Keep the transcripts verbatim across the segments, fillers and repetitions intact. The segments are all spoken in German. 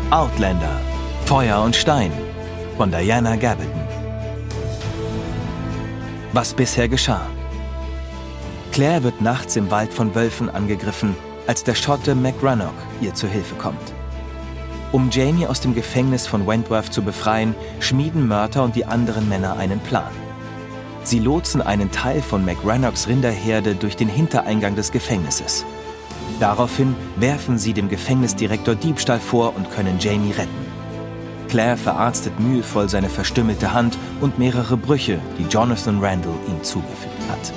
Outlander – Feuer und Stein von Diana Gabaldon. Was bisher geschah. Claire wird nachts im Wald von Wölfen angegriffen, als der Schotte McRannoch ihr zu Hilfe kommt. Um Jamie aus dem Gefängnis von Wentworth zu befreien, schmieden Murtagh und die anderen Männer einen Plan. Sie lotsen einen Teil von McRannochs Rinderherde durch den Hintereingang des Gefängnisses. Daraufhin werfen sie dem Gefängnisdirektor Diebstahl vor und können Jamie retten. Claire verarztet mühevoll seine verstümmelte Hand und mehrere Brüche, die Jonathan Randall ihm zugefügt hat.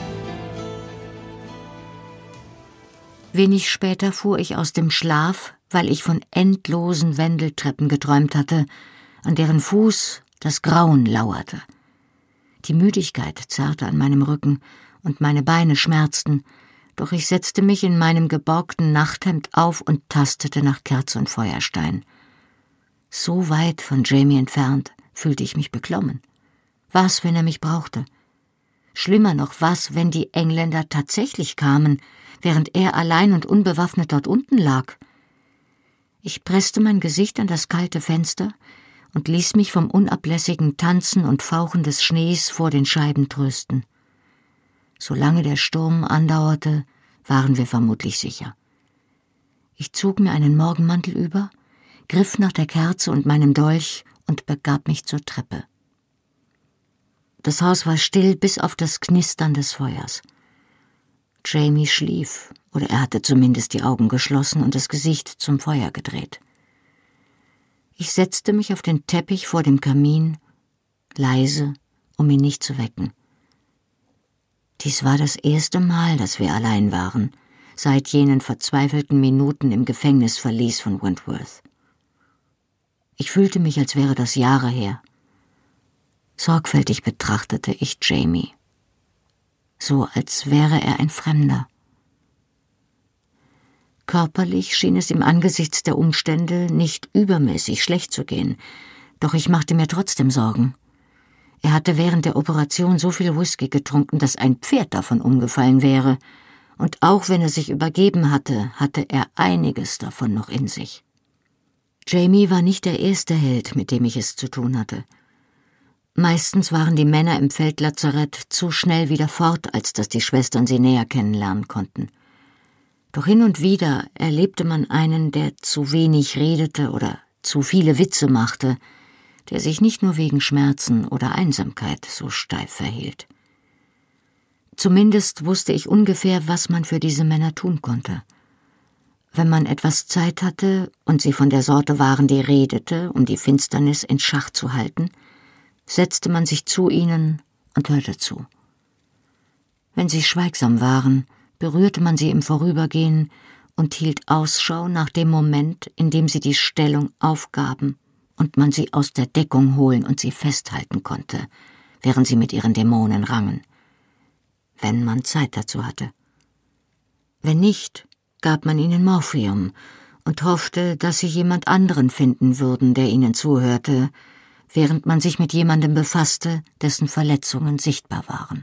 Wenig später fuhr ich aus dem Schlaf, weil ich von endlosen Wendeltreppen geträumt hatte, an deren Fuß das Grauen lauerte. Die Müdigkeit zerrte an meinem Rücken und meine Beine schmerzten, doch ich setzte mich in meinem geborgten Nachthemd auf und tastete nach Kerze und Feuerstein. So weit von Jamie entfernt fühlte ich mich beklommen. Was, wenn er mich brauchte? Schlimmer noch, was, wenn die Engländer tatsächlich kamen, während er allein und unbewaffnet dort unten lag? Ich presste mein Gesicht an das kalte Fenster und ließ mich vom unablässigen Tanzen und Fauchen des Schnees vor den Scheiben trösten. Solange der Sturm andauerte, waren wir vermutlich sicher. Ich zog mir einen Morgenmantel über, griff nach der Kerze und meinem Dolch und begab mich zur Treppe. Das Haus war still bis auf das Knistern des Feuers. Jamie schlief, oder er hatte zumindest die Augen geschlossen und das Gesicht zum Feuer gedreht. Ich setzte mich auf den Teppich vor dem Kamin, leise, um ihn nicht zu wecken. Dies war das erste Mal, dass wir allein waren, seit jenen verzweifelten Minuten im Gefängnisverlies von Wentworth. Ich fühlte mich, als wäre das Jahre her. Sorgfältig betrachtete ich Jamie, so als wäre er ein Fremder. Körperlich schien es ihm angesichts der Umstände nicht übermäßig schlecht zu gehen, doch ich machte mir trotzdem Sorgen. Er hatte während der Operation so viel Whisky getrunken, dass ein Pferd davon umgefallen wäre, und auch wenn er sich übergeben hatte, hatte er einiges davon noch in sich. Jamie war nicht der erste Held, mit dem ich es zu tun hatte. Meistens waren die Männer im Feldlazarett zu schnell wieder fort, als dass die Schwestern sie näher kennenlernen konnten. Doch hin und wieder erlebte man einen, der zu wenig redete oder zu viele Witze machte, der sich nicht nur wegen Schmerzen oder Einsamkeit so steif verhielt. Zumindest wusste ich ungefähr, was man für diese Männer tun konnte. Wenn man etwas Zeit hatte und sie von der Sorte waren, die redete, um die Finsternis in Schach zu halten, setzte man sich zu ihnen und hörte zu. Wenn sie schweigsam waren, berührte man sie im Vorübergehen und hielt Ausschau nach dem Moment, in dem sie die Stellung aufgaben und man sie aus der Deckung holen und sie festhalten konnte, während sie mit ihren Dämonen rangen, wenn man Zeit dazu hatte. Wenn nicht, gab man ihnen Morphium und hoffte, dass sie jemand anderen finden würden, der ihnen zuhörte, während man sich mit jemandem befasste, dessen Verletzungen sichtbar waren.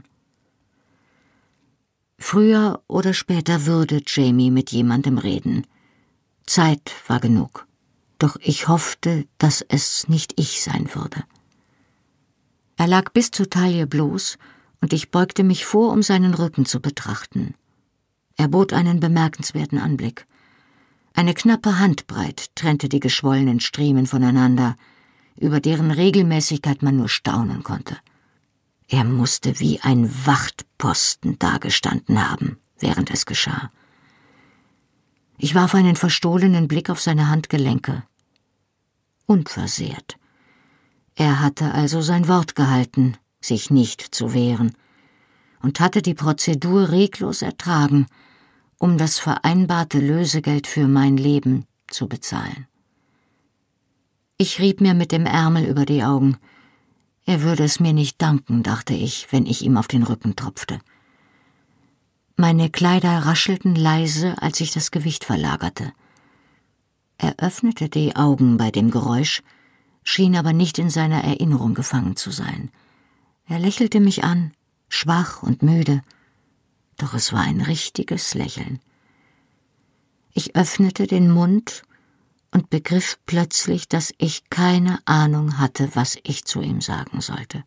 Früher oder später würde Jamie mit jemandem reden. Zeit war genug, doch ich hoffte, dass es nicht ich sein würde. Er lag bis zur Taille bloß, und ich beugte mich vor, um seinen Rücken zu betrachten. Er bot einen bemerkenswerten Anblick. Eine knappe Handbreit trennte die geschwollenen Striemen voneinander, über deren Regelmäßigkeit man nur staunen konnte. Er musste wie ein Wachtposten dagestanden haben, während es geschah. Ich warf einen verstohlenen Blick auf seine Handgelenke. Unversehrt. Er hatte also sein Wort gehalten, sich nicht zu wehren, und hatte die Prozedur reglos ertragen, um das vereinbarte Lösegeld für mein Leben zu bezahlen. Ich rieb mir mit dem Ärmel über die Augen. Er würde es mir nicht danken, dachte ich, wenn ich ihm auf den Rücken tropfte. Meine Kleider raschelten leise, als ich das Gewicht verlagerte. Er öffnete die Augen bei dem Geräusch, schien aber nicht in seiner Erinnerung gefangen zu sein. Er lächelte mich an, schwach und müde, doch es war ein richtiges Lächeln. Ich öffnete den Mund und begriff plötzlich, dass ich keine Ahnung hatte, was ich zu ihm sagen sollte.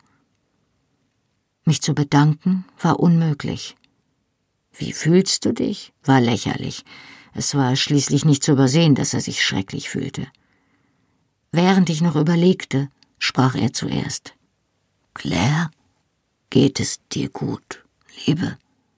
Mich zu bedanken war unmöglich. »Wie fühlst du dich?« war lächerlich. Es war schließlich nicht zu übersehen, dass er sich schrecklich fühlte. Während ich noch überlegte, sprach er zuerst. »Claire, geht es dir gut, Liebe?«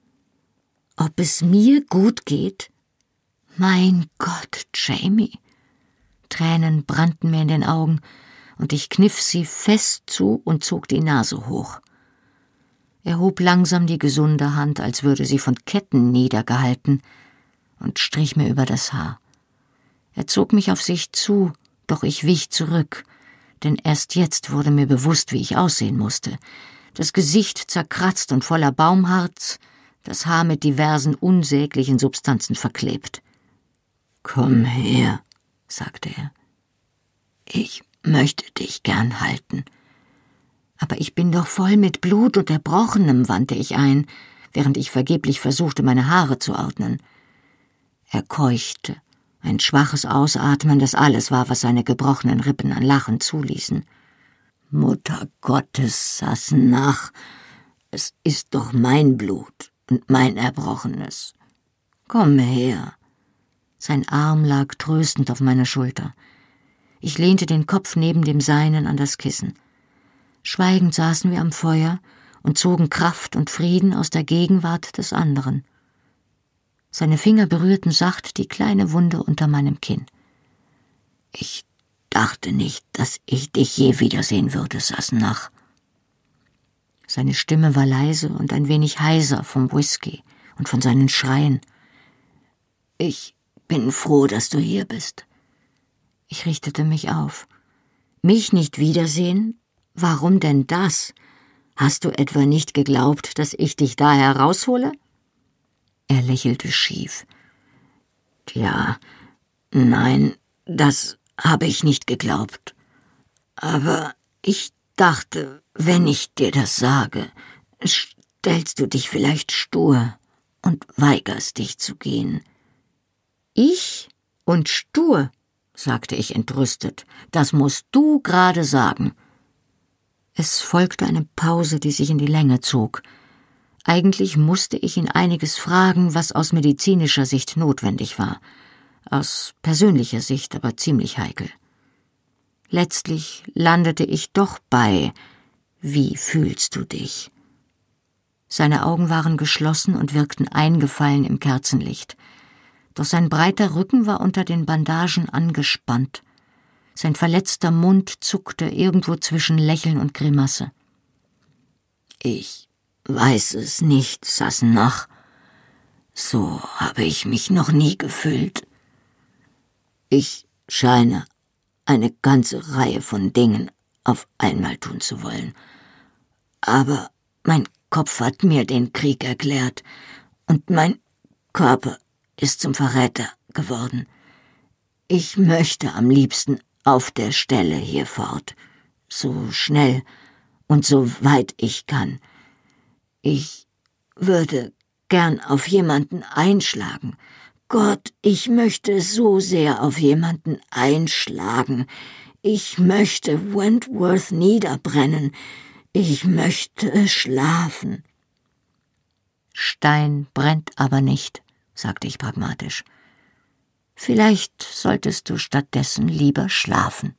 »Ob es mir gut geht?« »Mein Gott, Jamie!« Tränen brannten mir in den Augen, und ich kniff sie fest zu und zog die Nase hoch. Er hob langsam die gesunde Hand, als würde sie von Ketten niedergehalten, und strich mir über das Haar. Er zog mich auf sich zu, doch ich wich zurück, denn erst jetzt wurde mir bewusst, wie ich aussehen musste. Das Gesicht zerkratzt und voller Baumharz, das Haar mit diversen unsäglichen Substanzen verklebt. »Komm her«, sagte er. »Ich möchte dich gern halten.« »Aber ich bin doch voll mit Blut und Erbrochenem«, wandte ich ein, während ich vergeblich versuchte, meine Haare zu ordnen. Er keuchte, ein schwaches Ausatmen, das alles war, was seine gebrochenen Rippen an Lachen zuließen. »Mutter Gottes, Sassenach, es ist doch mein Blut und mein Erbrochenes. Komm her.« Sein Arm lag tröstend auf meiner Schulter. Ich lehnte den Kopf neben dem seinen an das Kissen. Schweigend saßen wir am Feuer und zogen Kraft und Frieden aus der Gegenwart des anderen. Seine Finger berührten sacht die kleine Wunde unter meinem Kinn. »Ich dachte nicht, dass ich dich je wiedersehen würde, Sassenach.« Seine Stimme war leise und ein wenig heiser vom Whisky und von seinen Schreien. »Ich bin froh, dass du hier bist.« Ich richtete mich auf. »Mich nicht wiedersehen? Warum denn das? Hast du etwa nicht geglaubt, dass ich dich da heraushole?« Er lächelte schief. »Tja, nein, das habe ich nicht geglaubt. Aber ich dachte, wenn ich dir das sage, stellst du dich vielleicht stur und weigerst dich zu gehen.« »Ich und stur«, sagte ich entrüstet, »das musst du gerade sagen.« Es folgte eine Pause, die sich in die Länge zog. Eigentlich musste ich ihn einiges fragen, was aus medizinischer Sicht notwendig war, aus persönlicher Sicht aber ziemlich heikel. Letztlich landete ich doch bei »Wie fühlst du dich?« Seine Augen waren geschlossen und wirkten eingefallen im Kerzenlicht. Doch sein breiter Rücken war unter den Bandagen angespannt. Sein verletzter Mund zuckte irgendwo zwischen Lächeln und Grimasse. »Ich weiß es nicht, Sassenach. So habe ich mich noch nie gefühlt. Ich scheine eine ganze Reihe von Dingen auf einmal tun zu wollen. Aber mein Kopf hat mir den Krieg erklärt und mein Körper ist zum Verräter geworden. Ich möchte am liebsten auf der Stelle hier fort, so schnell und so weit ich kann. Ich würde gern auf jemanden einschlagen. Gott, ich möchte so sehr auf jemanden einschlagen. Ich möchte Wentworth niederbrennen. Ich möchte schlafen.« »Stein brennt aber nicht«, sagte ich pragmatisch. »Vielleicht solltest du stattdessen lieber schlafen.«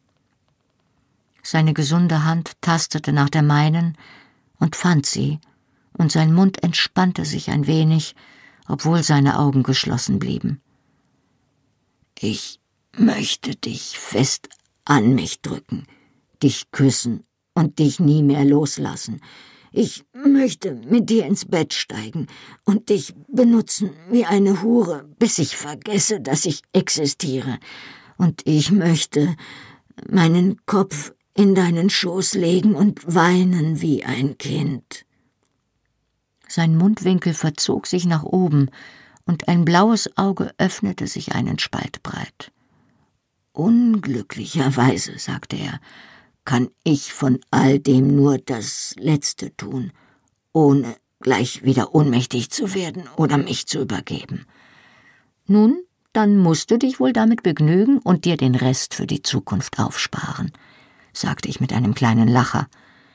Seine gesunde Hand tastete nach der meinen und fand sie, und sein Mund entspannte sich ein wenig, obwohl seine Augen geschlossen blieben. »Ich möchte dich fest an mich drücken, dich küssen und dich nie mehr loslassen. Ich möchte mit dir ins Bett steigen und dich benutzen wie eine Hure, bis ich vergesse, dass ich existiere. Und ich möchte meinen Kopf in deinen Schoß legen und weinen wie ein Kind.« Sein Mundwinkel verzog sich nach oben, und ein blaues Auge öffnete sich einen Spalt breit. »Unglücklicherweise«, sagte er, »kann ich von all dem nur das Letzte tun, ohne gleich wieder ohnmächtig zu werden oder mich zu übergeben. Nun, dann musst du dich wohl damit begnügen und dir den Rest für die Zukunft aufsparen, sagte ich mit einem kleinen Lacher.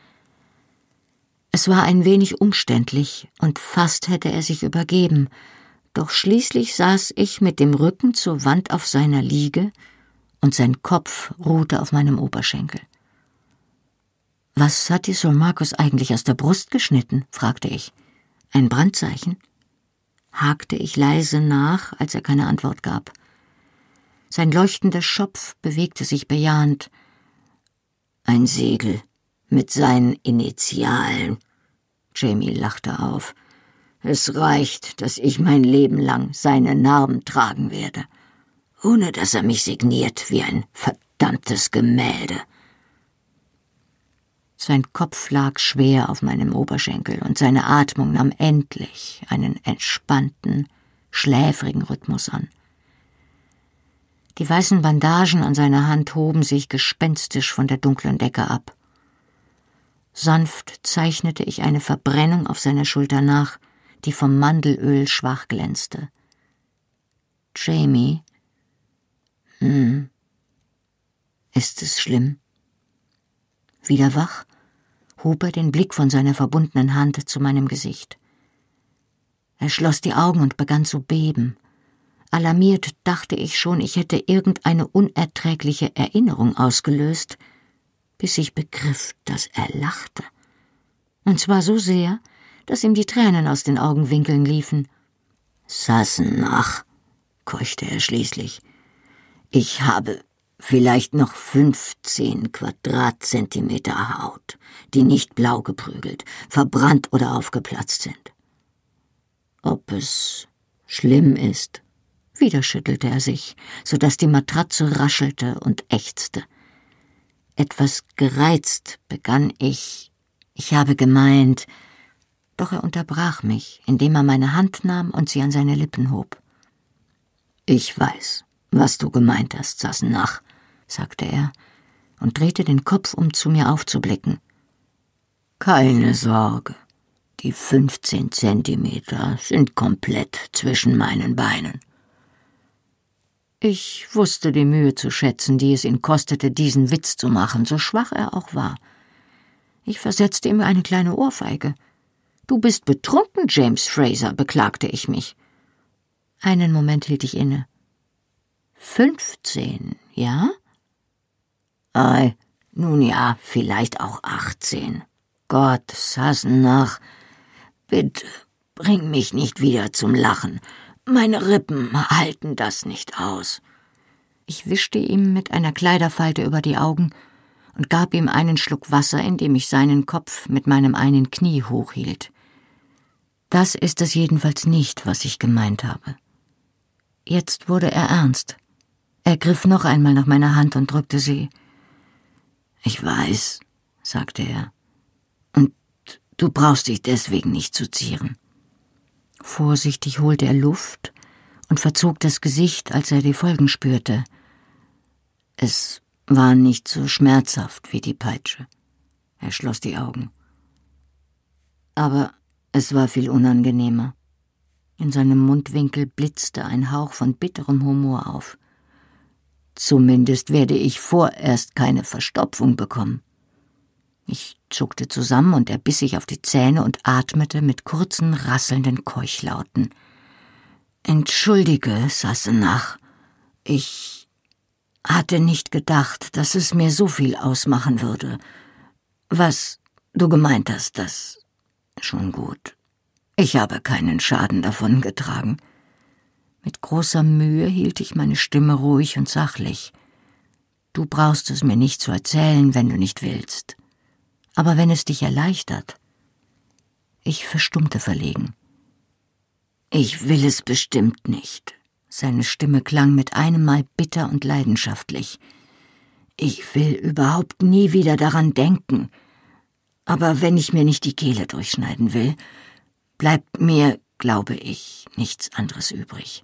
Es war ein wenig umständlich, und fast hätte er sich übergeben, doch schließlich saß ich mit dem Rücken zur Wand auf seiner Liege, und sein Kopf ruhte auf meinem Oberschenkel. »Was hat dir Sir Marcus eigentlich aus der Brust geschnitten?« fragte ich. »Ein Brandzeichen?« Hakte ich leise nach, als er keine Antwort gab. Sein leuchtender Schopf bewegte sich bejahend. »Ein Segel mit seinen Initialen.« Jamie lachte auf. »Es reicht, dass ich mein Leben lang seine Narben tragen werde, ohne dass er mich signiert wie ein verdammtes Gemälde.« Sein Kopf lag schwer auf meinem Oberschenkel und seine Atmung nahm endlich einen entspannten, schläfrigen Rhythmus an. Die weißen Bandagen an seiner Hand hoben sich gespenstisch von der dunklen Decke ab. Sanft zeichnete ich eine Verbrennung auf seiner Schulter nach, die vom Mandelöl schwach glänzte. »Jamie? Hm. Ist es schlimm?« Wieder wach, hob er den Blick von seiner verbundenen Hand zu meinem Gesicht. Er schloss die Augen und begann zu beben. Alarmiert dachte ich schon, ich hätte irgendeine unerträgliche Erinnerung ausgelöst, bis ich begriff, dass er lachte. Und zwar so sehr, dass ihm die Tränen aus den Augenwinkeln liefen. »Sassenach«, keuchte er schließlich, »ich habe vielleicht noch fünfzehn Quadratzentimeter Haut, die nicht blau geprügelt, verbrannt oder aufgeplatzt sind. Ob es schlimm ist?« Wieder schüttelte er sich, so dass die Matratze raschelte und ächzte. Etwas gereizt begann ich. Ich habe gemeint, doch er unterbrach mich, indem er meine Hand nahm und sie an seine Lippen hob. »Ich weiß, was du gemeint hast, Sassenach«, sagte er und drehte den Kopf, um zu mir aufzublicken. »Keine Sorge, die fünfzehn Zentimeter sind komplett zwischen meinen Beinen.« Ich wusste die Mühe zu schätzen, die es ihn kostete, diesen Witz zu machen, so schwach er auch war. Ich versetzte ihm eine kleine Ohrfeige. »Du bist betrunken, James Fraser«, beklagte ich mich. Einen Moment hielt ich inne. »Fünfzehn, ja?« »Ei, nun ja, vielleicht auch achtzehn. Gott, Sassenach, bitte bring mich nicht wieder zum Lachen. Meine Rippen halten das nicht aus.« Ich wischte ihm mit einer Kleiderfalte über die Augen und gab ihm einen Schluck Wasser, indem ich seinen Kopf mit meinem einen Knie hochhielt. »Das ist es jedenfalls nicht, was ich gemeint habe.« Jetzt wurde er ernst. Er griff noch einmal nach meiner Hand und drückte sie. »Ich weiß«, sagte er, »und du brauchst dich deswegen nicht zu zieren.« Vorsichtig holte er Luft und verzog das Gesicht, als er die Folgen spürte. Es war nicht so schmerzhaft wie die Peitsche. Er schloss die Augen. Aber es war viel unangenehmer. In seinem Mundwinkel blitzte ein Hauch von bitterem Humor auf. »Zumindest werde ich vorerst keine Verstopfung bekommen.« Ich zuckte zusammen und er biss sich auf die Zähne und atmete mit kurzen, rasselnden Keuchlauten. »Entschuldige, Sassenach, ich hatte nicht gedacht, dass es mir so viel ausmachen würde. Was du gemeint hast, das schon gut. Ich habe keinen Schaden davon getragen.« Mit großer Mühe hielt ich meine Stimme ruhig und sachlich. »Du brauchst es mir nicht zu erzählen, wenn du nicht willst. Aber wenn es dich erleichtert.« Ich verstummte verlegen. »Ich will es bestimmt nicht.« Seine Stimme klang mit einem Mal bitter und leidenschaftlich. »Ich will überhaupt nie wieder daran denken. Aber wenn ich mir nicht die Kehle durchschneiden will, bleibt mir, glaube ich, nichts anderes übrig.«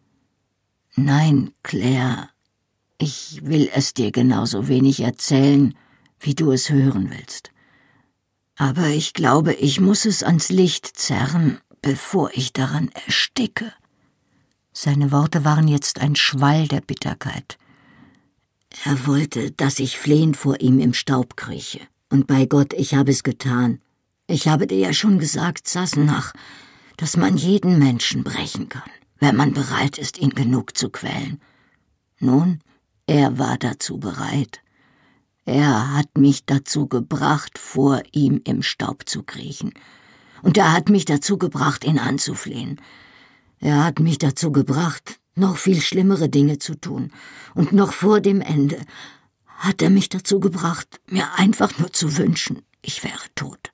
»Nein, Claire, ich will es dir genauso wenig erzählen, wie du es hören willst. Aber ich glaube, ich muss es ans Licht zerren, bevor ich daran ersticke.« Seine Worte waren jetzt ein Schwall der Bitterkeit. Er wollte, dass ich flehend vor ihm im Staub krieche. Und bei Gott, ich habe es getan. Ich habe dir ja schon gesagt, Sassenach, dass man jeden Menschen brechen kann, wenn man bereit ist, ihn genug zu quälen. Nun, er war dazu bereit. Er hat mich dazu gebracht, vor ihm im Staub zu kriechen. Und er hat mich dazu gebracht, ihn anzuflehen. Er hat mich dazu gebracht, noch viel schlimmere Dinge zu tun. Und noch vor dem Ende hat er mich dazu gebracht, mir einfach nur zu wünschen, ich wäre tot.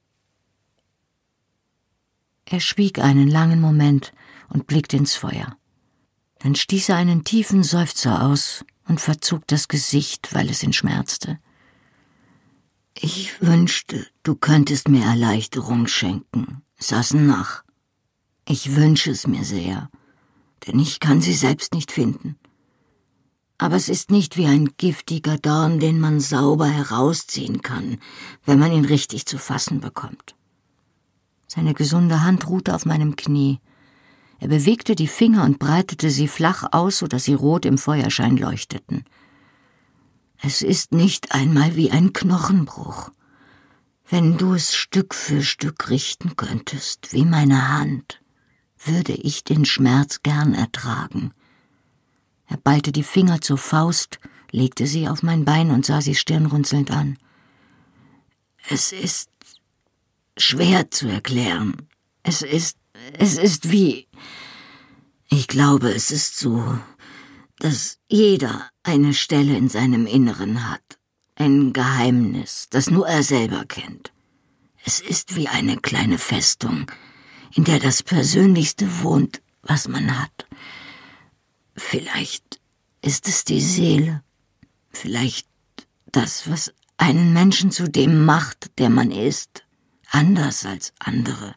Er schwieg einen langen Moment und blickte ins Feuer. Dann stieß er einen tiefen Seufzer aus und verzog das Gesicht, weil es ihn schmerzte. Ich wünschte, du könntest mir Erleichterung schenken, Sassenach. Ich wünsche es mir sehr, denn ich kann sie selbst nicht finden. Aber es ist nicht wie ein giftiger Dorn, den man sauber herausziehen kann, wenn man ihn richtig zu fassen bekommt. Seine gesunde Hand ruhte auf meinem Knie. Er bewegte die Finger und breitete sie flach aus, so dass sie rot im Feuerschein leuchteten. Es ist nicht einmal wie ein Knochenbruch. Wenn du es Stück für Stück richten könntest, wie meine Hand, würde ich den Schmerz gern ertragen. Er ballte die Finger zur Faust, legte sie auf mein Bein und sah sie stirnrunzelnd an. Es ist schwer zu erklären. Es ist, es ist wie, ich glaube, es ist so, dass jeder eine Stelle in seinem Inneren hat, ein Geheimnis, das nur er selber kennt. Es ist wie eine kleine Festung, in der das Persönlichste wohnt, was man hat. Vielleicht ist es die Seele, vielleicht das, was einen Menschen zu dem macht, der man ist, anders als andere.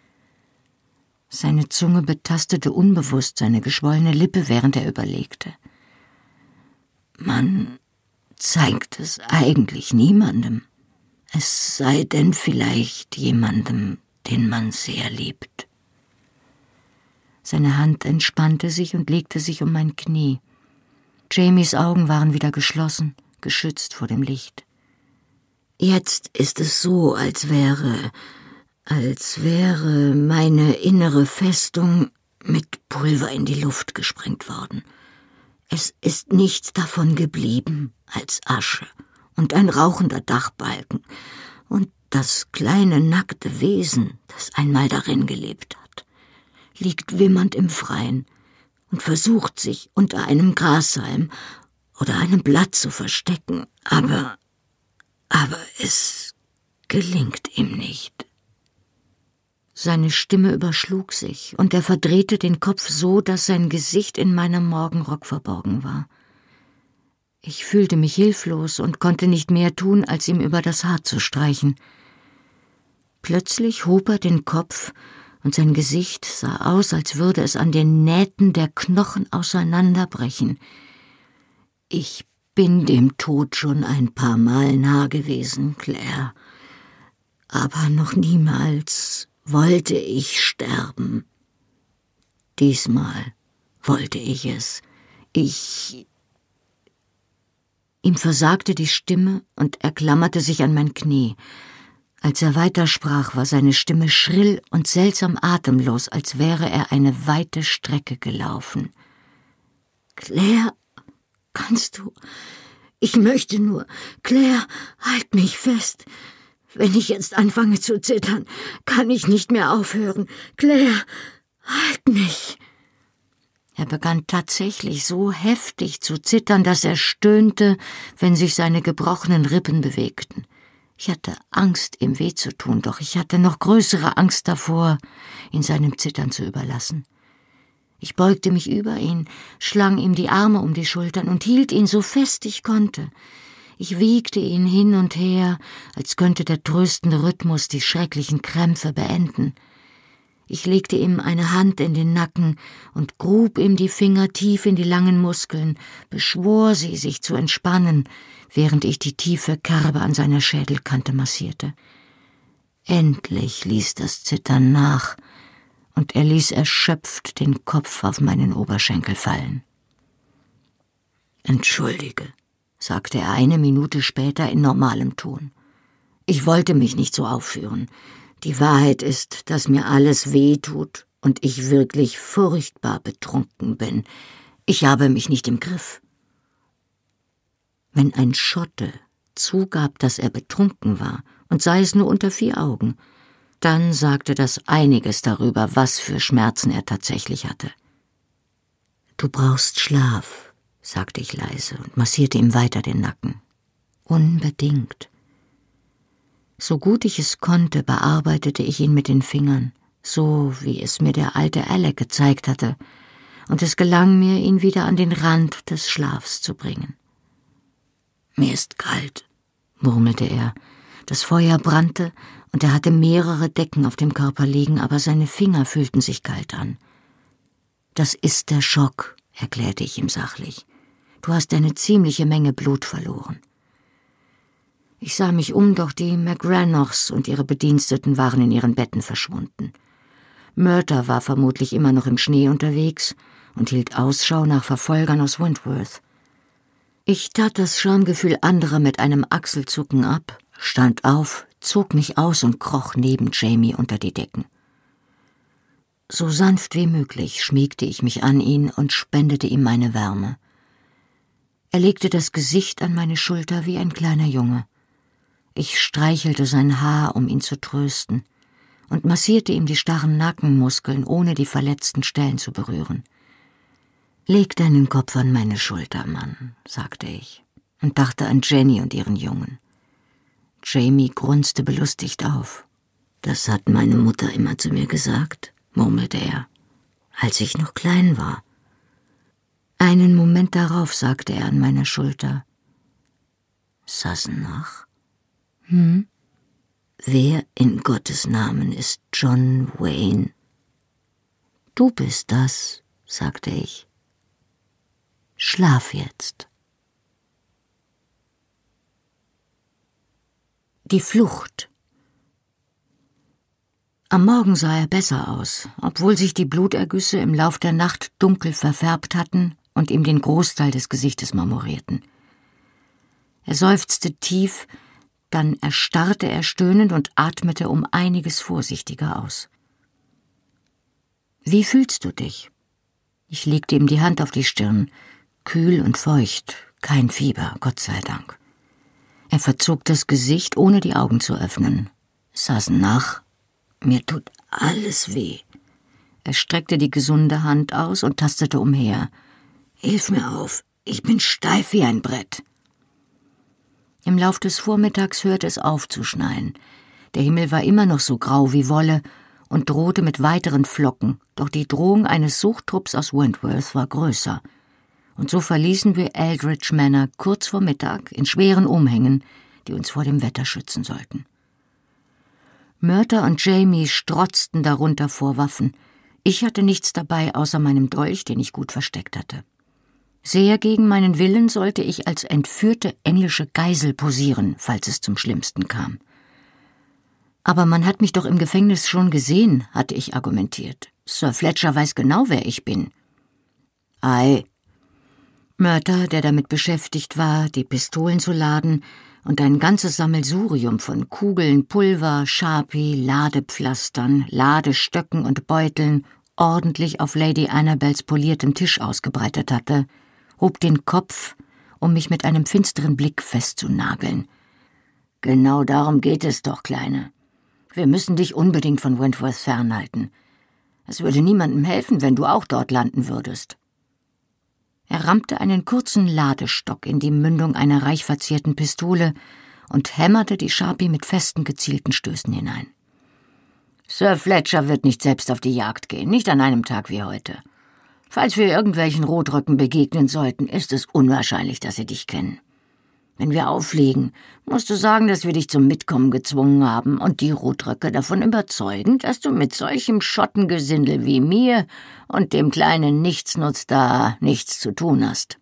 Seine Zunge betastete unbewusst seine geschwollene Lippe, während er überlegte. Man zeigt es eigentlich niemandem, es sei denn vielleicht jemandem, den man sehr liebt. Seine Hand entspannte sich und legte sich um mein Knie. Jamies Augen waren wieder geschlossen, geschützt vor dem Licht. Jetzt ist es so, als wäre, als wäre meine innere Festung mit Pulver in die Luft gesprengt worden. Es ist nichts davon geblieben als Asche und ein rauchender Dachbalken und das kleine nackte Wesen, das einmal darin gelebt hat, liegt wimmernd im Freien und versucht sich unter einem Grashalm oder einem Blatt zu verstecken, aber, aber es gelingt ihm nicht. Seine Stimme überschlug sich, und er verdrehte den Kopf so, dass sein Gesicht in meinem Morgenrock verborgen war. Ich fühlte mich hilflos und konnte nicht mehr tun, als ihm über das Haar zu streichen. Plötzlich hob er den Kopf, und sein Gesicht sah aus, als würde es an den Nähten der Knochen auseinanderbrechen. Ich bin dem Tod schon ein paar Mal nah gewesen, Claire, aber noch niemals wollte ich sterben. Diesmal wollte ich es. Ich... Ihm versagte die Stimme und er klammerte sich an mein Knie. Als er weitersprach, war seine Stimme schrill und seltsam atemlos, als wäre er eine weite Strecke gelaufen. »Claire, kannst du... Ich möchte nur... Claire, halt mich fest. Wenn ich jetzt anfange zu zittern, kann ich nicht mehr aufhören. Claire, halt mich!« Er begann tatsächlich so heftig zu zittern, dass er stöhnte, wenn sich seine gebrochenen Rippen bewegten. Ich hatte Angst, ihm weh zu tun, doch ich hatte noch größere Angst davor, ihn seinem Zittern zu überlassen. Ich beugte mich über ihn, schlang ihm die Arme um die Schultern und hielt ihn so fest ich konnte. Ich wiegte ihn hin und her, als könnte der tröstende Rhythmus die schrecklichen Krämpfe beenden. Ich legte ihm eine Hand in den Nacken und grub ihm die Finger tief in die langen Muskeln, beschwor sie, sich zu entspannen, während ich die tiefe Kerbe an seiner Schädelkante massierte. Endlich ließ das Zittern nach, und er ließ erschöpft den Kopf auf meinen Oberschenkel fallen. »Entschuldige«, sagte er eine Minute später in normalem Ton. »Ich wollte mich nicht so aufführen. Die Wahrheit ist, dass mir alles weh tut und ich wirklich furchtbar betrunken bin. Ich habe mich nicht im Griff.« Wenn ein Schotte zugab, dass er betrunken war, und sei es nur unter vier Augen, dann sagte das einiges darüber, was für Schmerzen er tatsächlich hatte. »Du brauchst Schlaf«, sagte ich leise und massierte ihm weiter den Nacken. »Unbedingt.« So gut ich es konnte, bearbeitete ich ihn mit den Fingern, so wie es mir der alte Alec gezeigt hatte, und es gelang mir, ihn wieder an den Rand des Schlafs zu bringen. »Mir ist kalt«, murmelte er. Das Feuer brannte, und er hatte mehrere Decken auf dem Körper liegen, aber seine Finger fühlten sich kalt an. »Das ist der Schock«, erklärte ich ihm sachlich. »Du hast eine ziemliche Menge Blut verloren.« Ich sah mich um, doch die McRanochs und ihre Bediensteten waren in ihren Betten verschwunden. Murtagh war vermutlich immer noch im Schnee unterwegs und hielt Ausschau nach Verfolgern aus Wentworth. Ich tat das Schamgefühl anderer mit einem Achselzucken ab, stand auf, zog mich aus und kroch neben Jamie unter die Decken. So sanft wie möglich schmiegte ich mich an ihn und spendete ihm meine Wärme. Er legte das Gesicht an meine Schulter wie ein kleiner Junge. Ich streichelte sein Haar, um ihn zu trösten, und massierte ihm die starren Nackenmuskeln, ohne die verletzten Stellen zu berühren. »Leg deinen Kopf an meine Schulter, Mann«, sagte ich, und dachte an Jenny und ihren Jungen. Jamie grunzte belustigt auf. »Das hat meine Mutter immer zu mir gesagt«, murmelte er, »als ich noch klein war.« Einen Moment darauf sagte er an meiner Schulter: »Sassenach? Hm? Wer in Gottes Namen ist John Wayne?« »Du bist das«, sagte ich. »Schlaf jetzt.« Die Flucht. Am Morgen sah er besser aus, obwohl sich die Blutergüsse im Lauf der Nacht dunkel verfärbt hatten und ihm den Großteil des Gesichtes marmorierten. Er seufzte tief, dann erstarrte er stöhnend und atmete um einiges vorsichtiger aus. »Wie fühlst du dich?« Ich legte ihm die Hand auf die Stirn, kühl und feucht, kein Fieber, Gott sei Dank. Er verzog das Gesicht, ohne die Augen zu öffnen. »Sassenach, mir tut alles weh.« Er streckte die gesunde Hand aus und tastete umher. »Hilf mir auf, ich bin steif wie ein Brett.« Im Lauf des Vormittags hörte es auf zu schneien. Der Himmel war immer noch so grau wie Wolle und drohte mit weiteren Flocken, doch die Drohung eines Suchtrupps aus Wentworth war größer. Und so verließen wir Eldridge Manor kurz vor Mittag in schweren Umhängen, die uns vor dem Wetter schützen sollten. Murtagh und Jamie strotzten darunter vor Waffen. Ich hatte nichts dabei außer meinem Dolch, den ich gut versteckt hatte. Sehr gegen meinen Willen sollte ich als entführte englische Geisel posieren, falls es zum Schlimmsten kam. »Aber man hat mich doch im Gefängnis schon gesehen«, hatte ich argumentiert. »Sir Fletcher weiß genau, wer ich bin.« »Ei.« Murtagh, der damit beschäftigt war, die Pistolen zu laden und ein ganzes Sammelsurium von Kugeln, Pulver, Sharpie, Ladepflastern, Ladestöcken und Beuteln ordentlich auf Lady Annabels poliertem Tisch ausgebreitet hatte, hob den Kopf, um mich mit einem finsteren Blick festzunageln. »Genau darum geht es doch, Kleine. Wir müssen dich unbedingt von Wentworth fernhalten. Es würde niemandem helfen, wenn du auch dort landen würdest.« Er rammte einen kurzen Ladestock in die Mündung einer reich verzierten Pistole und hämmerte die Sharpie mit festen, gezielten Stößen hinein. »Sir Fletcher wird nicht selbst auf die Jagd gehen, nicht an einem Tag wie heute. Falls wir irgendwelchen Rotröcken begegnen sollten, ist es unwahrscheinlich, dass sie dich kennen. Wenn wir auffliegen, musst du sagen, dass wir dich zum Mitkommen gezwungen haben und die Rotröcke davon überzeugen, dass du mit solchem Schottengesindel wie mir und dem kleinen Nichtsnutz da nichts zu tun hast.«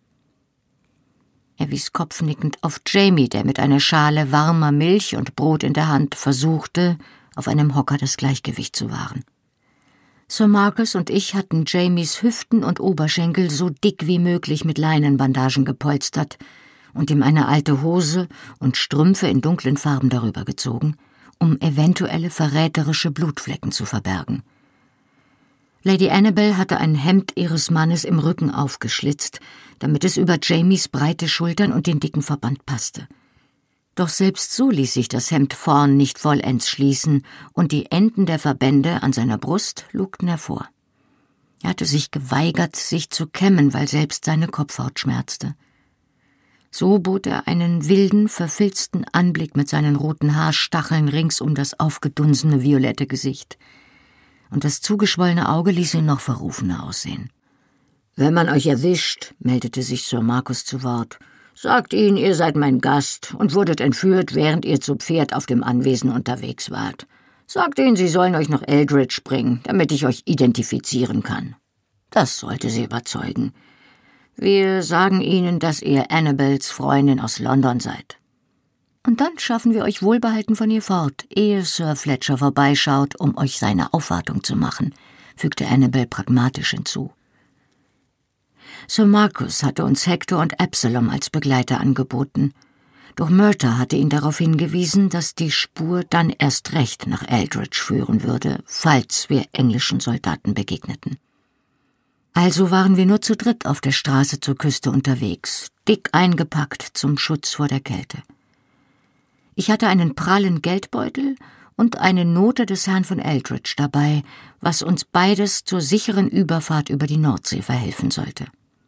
Er wies kopfnickend auf Jamie, der mit einer Schale warmer Milch und Brot in der Hand versuchte, auf einem Hocker das Gleichgewicht zu wahren. Sir Marcus und ich hatten Jamies Hüften und Oberschenkel so dick wie möglich mit Leinenbandagen gepolstert und ihm eine alte Hose und Strümpfe in dunklen Farben darüber gezogen, um eventuelle verräterische Blutflecken zu verbergen. Lady Annabel hatte ein Hemd ihres Mannes im Rücken aufgeschlitzt, damit es über Jamies breite Schultern und den dicken Verband passte. Doch selbst so ließ sich das Hemd vorn nicht vollends schließen, und die Enden der Verbände an seiner Brust lugten hervor. Er hatte sich geweigert, sich zu kämmen, weil selbst seine Kopfhaut schmerzte. So bot er einen wilden, verfilzten Anblick mit seinen roten Haarstacheln rings um das aufgedunsene violette Gesicht. Und das zugeschwollene Auge ließ ihn noch verrufener aussehen. »Wenn man euch erwischt«, meldete sich Sir Marcus zu Wort, »sagt ihnen, ihr seid mein Gast und wurdet entführt, während ihr zu Pferd auf dem Anwesen unterwegs wart. Sagt ihnen, sie sollen euch nach Eldridge bringen, damit ich euch identifizieren kann. Das sollte sie überzeugen. Wir sagen ihnen, dass ihr Annabels Freundin aus London seid. Und dann schaffen wir euch wohlbehalten von ihr fort, ehe Sir Fletcher vorbeischaut, um euch seine Aufwartung zu machen«, fügte Annabel pragmatisch hinzu. Sir Marcus hatte uns Hector und Absalom als Begleiter angeboten, doch Murta hatte ihn darauf hingewiesen, dass die Spur dann erst recht nach Eldridge führen würde, falls wir englischen Soldaten begegneten. Also waren wir nur zu dritt auf der Straße zur Küste unterwegs, dick eingepackt zum Schutz vor der Kälte. Ich hatte einen prallen Geldbeutel und eine Note des Herrn von Eldridge dabei, was uns beides zur sicheren Überfahrt über die Nordsee verhelfen sollte.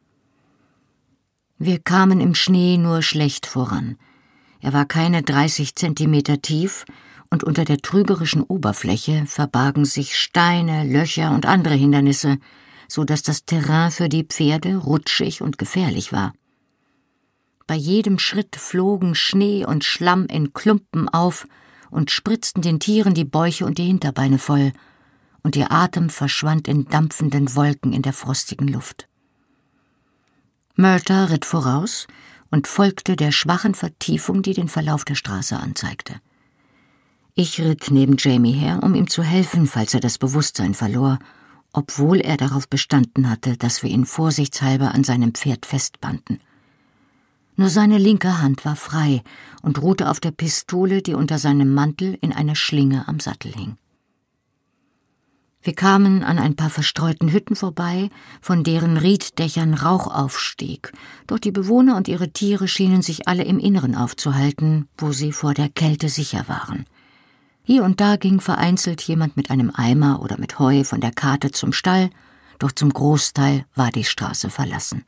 Wir kamen im Schnee nur schlecht voran. Er war keine dreißig Zentimeter tief, und unter der trügerischen Oberfläche verbargen sich Steine, Löcher und andere Hindernisse, so dass das Terrain für die Pferde rutschig und gefährlich war. Bei jedem Schritt flogen Schnee und Schlamm in Klumpen auf und spritzten den Tieren die Bäuche und die Hinterbeine voll, und ihr Atem verschwand in dampfenden Wolken in der frostigen Luft. Murta ritt voraus und folgte der schwachen Vertiefung, die den Verlauf der Straße anzeigte. Ich ritt neben Jamie her, um ihm zu helfen, falls er das Bewusstsein verlor, obwohl er darauf bestanden hatte, dass wir ihn vorsichtshalber an seinem Pferd festbanden. Nur seine linke Hand war frei und ruhte auf der Pistole, die unter seinem Mantel in einer Schlinge am Sattel hing. Wir kamen an ein paar verstreuten Hütten vorbei, von deren Rieddächern Rauch aufstieg, doch die Bewohner und ihre Tiere schienen sich alle im Inneren aufzuhalten, wo sie vor der Kälte sicher waren. Hier und da ging vereinzelt jemand mit einem Eimer oder mit Heu von der Kate zum Stall, doch zum Großteil war die Straße verlassen.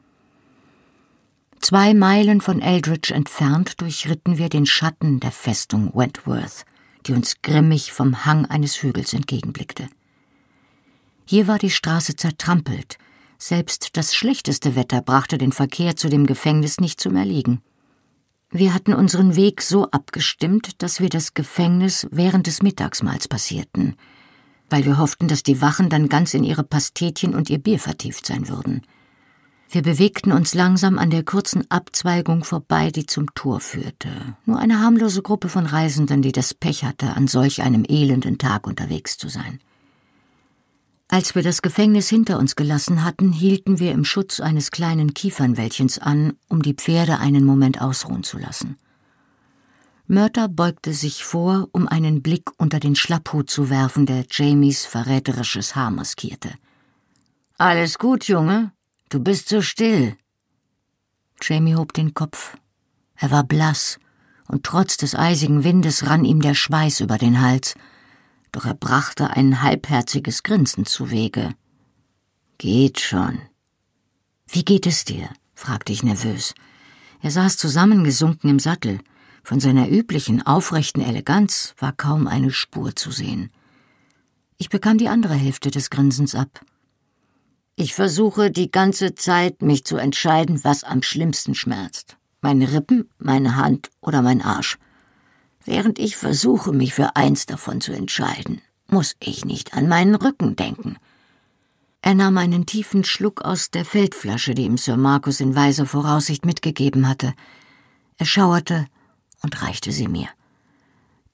Zwei Meilen von Eldridge entfernt durchritten wir den Schatten der Festung Wentworth, die uns grimmig vom Hang eines Hügels entgegenblickte. Hier war die Straße zertrampelt, selbst das schlechteste Wetter brachte den Verkehr zu dem Gefängnis nicht zum Erliegen. Wir hatten unseren Weg so abgestimmt, dass wir das Gefängnis während des Mittagsmahls passierten, weil wir hofften, dass die Wachen dann ganz in ihre Pastetchen und ihr Bier vertieft sein würden. Wir bewegten uns langsam an der kurzen Abzweigung vorbei, die zum Tor führte. Nur eine harmlose Gruppe von Reisenden, die das Pech hatte, an solch einem elenden Tag unterwegs zu sein. Als wir das Gefängnis hinter uns gelassen hatten, hielten wir im Schutz eines kleinen Kiefernwäldchens an, um die Pferde einen Moment ausruhen zu lassen. Murta beugte sich vor, um einen Blick unter den Schlapphut zu werfen, der Jamies verräterisches Haar maskierte. »Alles gut, Junge? Du bist so still.« Jamie hob den Kopf. Er war blass, und trotz des eisigen Windes rann ihm der Schweiß über den Hals, doch er brachte ein halbherziges Grinsen zuwege. »Geht schon.« »Wie geht es dir?« fragte ich nervös. Er saß zusammengesunken im Sattel. Von seiner üblichen, aufrechten Eleganz war kaum eine Spur zu sehen. Ich bekam die andere Hälfte des Grinsens ab. »Ich versuche die ganze Zeit, mich zu entscheiden, was am schlimmsten schmerzt. Meine Rippen, meine Hand oder mein Arsch. Während ich versuche, mich für eins davon zu entscheiden, muss ich nicht an meinen Rücken denken.« Er nahm einen tiefen Schluck aus der Feldflasche, die ihm Sir Marcus in weiser Voraussicht mitgegeben hatte. Er schauerte und reichte sie mir.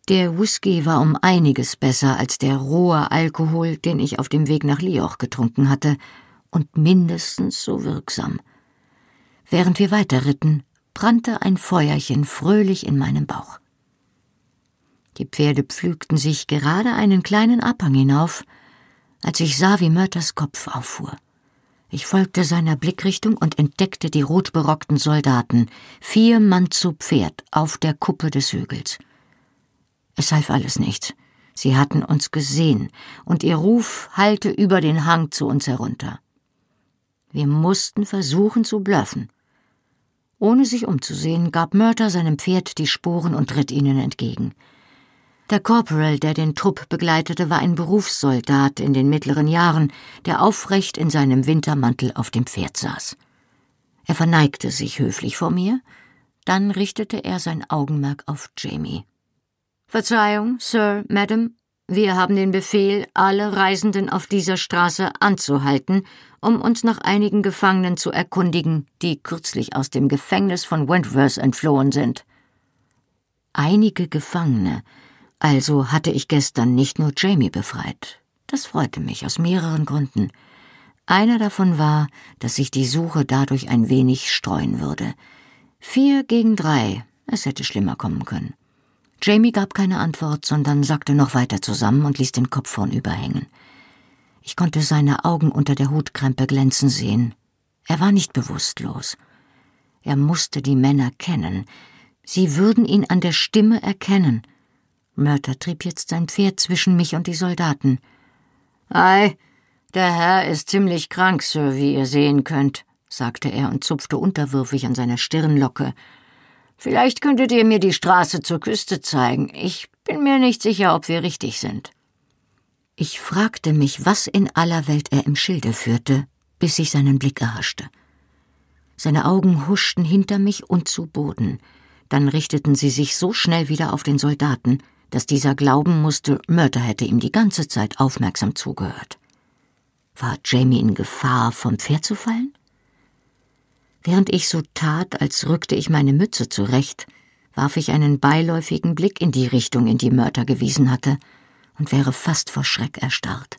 Der Whisky war um einiges besser als der rohe Alkohol, den ich auf dem Weg nach Lioch getrunken hatte, und mindestens so wirksam. Während wir weiterritten, brannte ein Feuerchen fröhlich in meinem Bauch. Die Pferde pflügten sich gerade einen kleinen Abhang hinauf, als ich sah, wie Murtaghs Kopf auffuhr. Ich folgte seiner Blickrichtung und entdeckte die rotberockten Soldaten, vier Mann zu Pferd, auf der Kuppe des Hügels. Es half alles nichts. Sie hatten uns gesehen, und ihr Ruf hallte über den Hang zu uns herunter. Wir mussten versuchen zu bluffen. Ohne sich umzusehen, gab Murtagh seinem Pferd die Sporen und ritt ihnen entgegen. Der Corporal, der den Trupp begleitete, war ein Berufssoldat in den mittleren Jahren, der aufrecht in seinem Wintermantel auf dem Pferd saß. Er verneigte sich höflich vor mir, dann richtete er sein Augenmerk auf Jamie. »Verzeihung, Sir, Madam, wir haben den Befehl, alle Reisenden auf dieser Straße anzuhalten, um uns nach einigen Gefangenen zu erkundigen, die kürzlich aus dem Gefängnis von Wentworth entflohen sind.« Einige Gefangene, also hatte ich gestern nicht nur Jamie befreit. Das freute mich aus mehreren Gründen. Einer davon war, dass sich die Suche dadurch ein wenig streuen würde. Vier gegen drei, es hätte schlimmer kommen können. Jamie gab keine Antwort, sondern sackte noch weiter zusammen und ließ den Kopf vornüber hängen. Ich konnte seine Augen unter der Hutkrempe glänzen sehen. Er war nicht bewusstlos. Er musste die Männer kennen. Sie würden ihn an der Stimme erkennen. Murtagh trieb jetzt sein Pferd zwischen mich und die Soldaten. »Ei, der Herr ist ziemlich krank, Sir, wie ihr sehen könnt«, sagte er und zupfte unterwürfig an seiner Stirnlocke. »Vielleicht könntet ihr mir die Straße zur Küste zeigen. Ich bin mir nicht sicher, ob wir richtig sind.« Ich fragte mich, was in aller Welt er im Schilde führte, bis ich seinen Blick erhaschte. Seine Augen huschten hinter mich und zu Boden. Dann richteten sie sich so schnell wieder auf den Soldaten, dass dieser glauben musste, Murtagh hätte ihm die ganze Zeit aufmerksam zugehört. War Jamie in Gefahr, vom Pferd zu fallen? Während ich so tat, als rückte ich meine Mütze zurecht, warf ich einen beiläufigen Blick in die Richtung, in die Murtagh gewiesen hatte, und wäre fast vor Schreck erstarrt.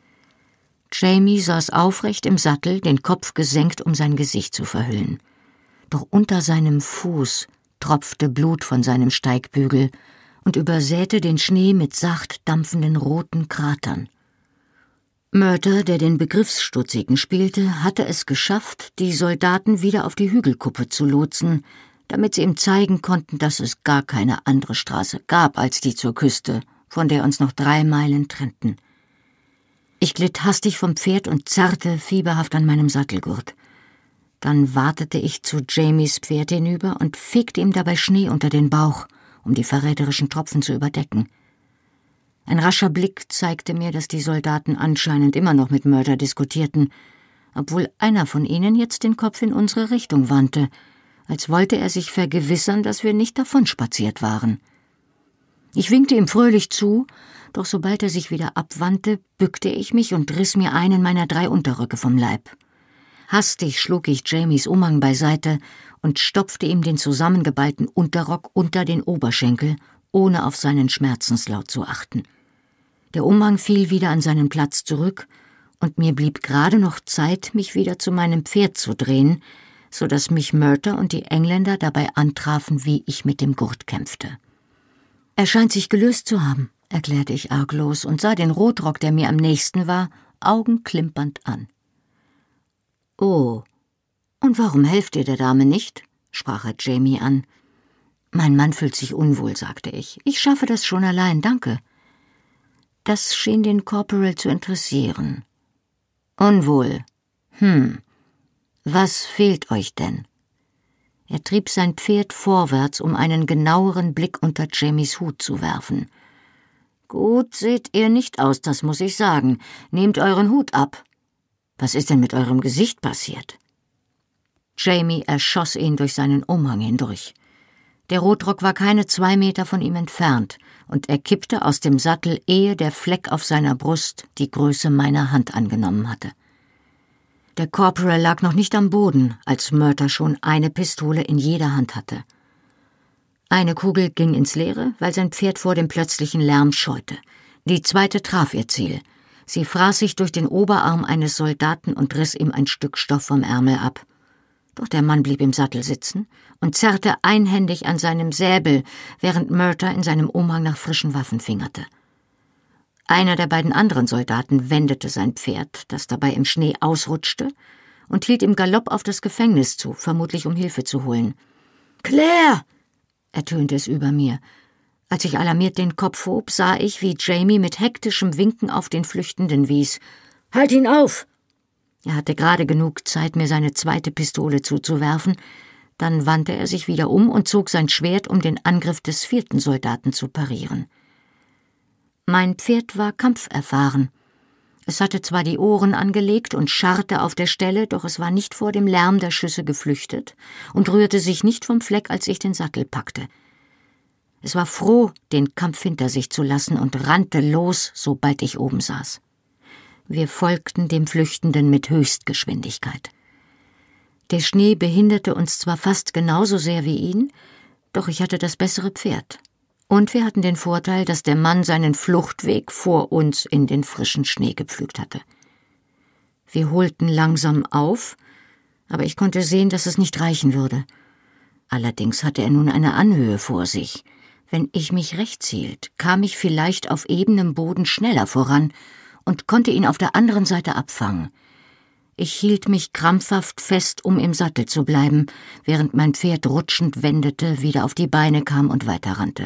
Jamie saß aufrecht im Sattel, den Kopf gesenkt, um sein Gesicht zu verhüllen. Doch unter seinem Fuß tropfte Blut von seinem Steigbügel und übersäte den Schnee mit sacht dampfenden roten Kratern. Murtagh, der den Begriffsstutzigen spielte, hatte es geschafft, die Soldaten wieder auf die Hügelkuppe zu lotsen, damit sie ihm zeigen konnten, dass es gar keine andere Straße gab als die zur Küste, von der uns noch drei Meilen trennten. Ich glitt hastig vom Pferd und zerrte fieberhaft an meinem Sattelgurt. Dann wartete ich zu Jamies Pferd hinüber und fegte ihm dabei Schnee unter den Bauch, um die verräterischen Tropfen zu überdecken. Ein rascher Blick zeigte mir, dass die Soldaten anscheinend immer noch mit Murtagh diskutierten, obwohl einer von ihnen jetzt den Kopf in unsere Richtung wandte, als wollte er sich vergewissern, dass wir nicht davonspaziert waren. Ich winkte ihm fröhlich zu, doch sobald er sich wieder abwandte, bückte ich mich und riss mir einen meiner drei Unterröcke vom Leib. Hastig schlug ich Jamies Umhang beiseite und stopfte ihm den zusammengeballten Unterrock unter den Oberschenkel, ohne auf seinen Schmerzenslaut zu achten. Der Umhang fiel wieder an seinen Platz zurück, und mir blieb gerade noch Zeit, mich wieder zu meinem Pferd zu drehen, so dass mich Murtagh und die Engländer dabei antrafen, wie ich mit dem Gurt kämpfte. »Er scheint sich gelöst zu haben«, erklärte ich arglos und sah den Rotrock, der mir am nächsten war, augenklimpernd an. »Oh, und warum helft ihr der Dame nicht?« sprach er Jamie an. »Mein Mann fühlt sich unwohl«, sagte ich. »Ich schaffe das schon allein, danke.« Das schien den Corporal zu interessieren. »Unwohl? Hm, was fehlt euch denn?« Er trieb sein Pferd vorwärts, um einen genaueren Blick unter Jamies Hut zu werfen. »Gut seht ihr nicht aus, das muss ich sagen. Nehmt euren Hut ab. Was ist denn mit eurem Gesicht passiert?« Jamie erschoss ihn durch seinen Umhang hindurch. Der Rotrock war keine zwei Meter von ihm entfernt, und er kippte aus dem Sattel, ehe der Fleck auf seiner Brust die Größe meiner Hand angenommen hatte. Der Corporal lag noch nicht am Boden, als Murtagh schon eine Pistole in jeder Hand hatte. Eine Kugel ging ins Leere, weil sein Pferd vor dem plötzlichen Lärm scheute. Die zweite traf ihr Ziel. Sie fraß sich durch den Oberarm eines Soldaten und riss ihm ein Stück Stoff vom Ärmel ab. Doch der Mann blieb im Sattel sitzen und zerrte einhändig an seinem Säbel, während Murtagh in seinem Umhang nach frischen Waffen fingerte. Einer der beiden anderen Soldaten wendete sein Pferd, das dabei im Schnee ausrutschte, und hielt im Galopp auf das Gefängnis zu, vermutlich um Hilfe zu holen. »Claire!« ertönte es über mir. Als ich alarmiert den Kopf hob, sah ich, wie Jamie mit hektischem Winken auf den Flüchtenden wies. »Halt ihn auf!« Er hatte gerade genug Zeit, mir seine zweite Pistole zuzuwerfen. Dann wandte er sich wieder um und zog sein Schwert, um den Angriff des vierten Soldaten zu parieren. Mein Pferd war kampferfahren. Es hatte zwar die Ohren angelegt und scharrte auf der Stelle, doch es war nicht vor dem Lärm der Schüsse geflüchtet und rührte sich nicht vom Fleck, als ich den Sattel packte. Es war froh, den Kampf hinter sich zu lassen und rannte los, sobald ich oben saß. Wir folgten dem Flüchtenden mit Höchstgeschwindigkeit. Der Schnee behinderte uns zwar fast genauso sehr wie ihn, doch ich hatte das bessere Pferd. Und wir hatten den Vorteil, dass der Mann seinen Fluchtweg vor uns in den frischen Schnee gepflügt hatte. Wir holten langsam auf, aber ich konnte sehen, dass es nicht reichen würde. Allerdings hatte er nun eine Anhöhe vor sich. Wenn ich mich rechts hielt, kam ich vielleicht auf ebenem Boden schneller voran und konnte ihn auf der anderen Seite abfangen. Ich hielt mich krampfhaft fest, um im Sattel zu bleiben, während mein Pferd rutschend wendete, wieder auf die Beine kam und weiterrannte.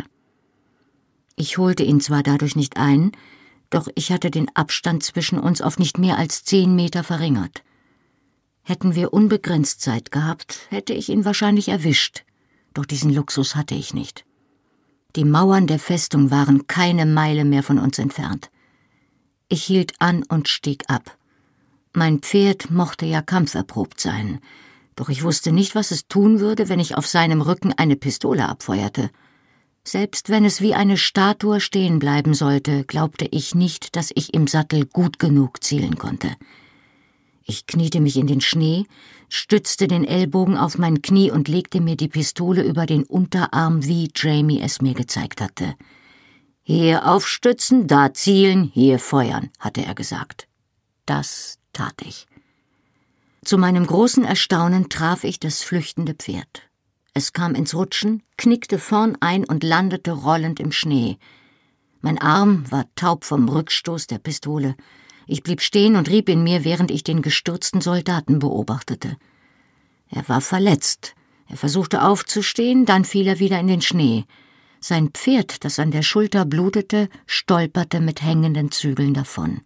Ich holte ihn zwar dadurch nicht ein, doch ich hatte den Abstand zwischen uns auf nicht mehr als zehn Meter verringert. Hätten wir unbegrenzt Zeit gehabt, hätte ich ihn wahrscheinlich erwischt, doch diesen Luxus hatte ich nicht. Die Mauern der Festung waren keine Meile mehr von uns entfernt. Ich hielt an und stieg ab. Mein Pferd mochte ja kampferprobt sein, doch ich wusste nicht, was es tun würde, wenn ich auf seinem Rücken eine Pistole abfeuerte. Selbst wenn es wie eine Statue stehen bleiben sollte, glaubte ich nicht, dass ich im Sattel gut genug zielen konnte. Ich kniete mich in den Schnee, stützte den Ellbogen auf mein Knie und legte mir die Pistole über den Unterarm, wie Jamie es mir gezeigt hatte. »Hier aufstützen, da zielen, hier feuern«, hatte er gesagt. Das tat ich. Zu meinem großen Erstaunen traf ich das flüchtende Pferd. Es kam ins Rutschen, knickte vorn ein und landete rollend im Schnee. Mein Arm war taub vom Rückstoß der Pistole. Ich blieb stehen und rieb in mir, während ich den gestürzten Soldaten beobachtete. Er war verletzt. Er versuchte aufzustehen, dann fiel er wieder in den Schnee. Sein Pferd, das an der Schulter blutete, stolperte mit hängenden Zügeln davon.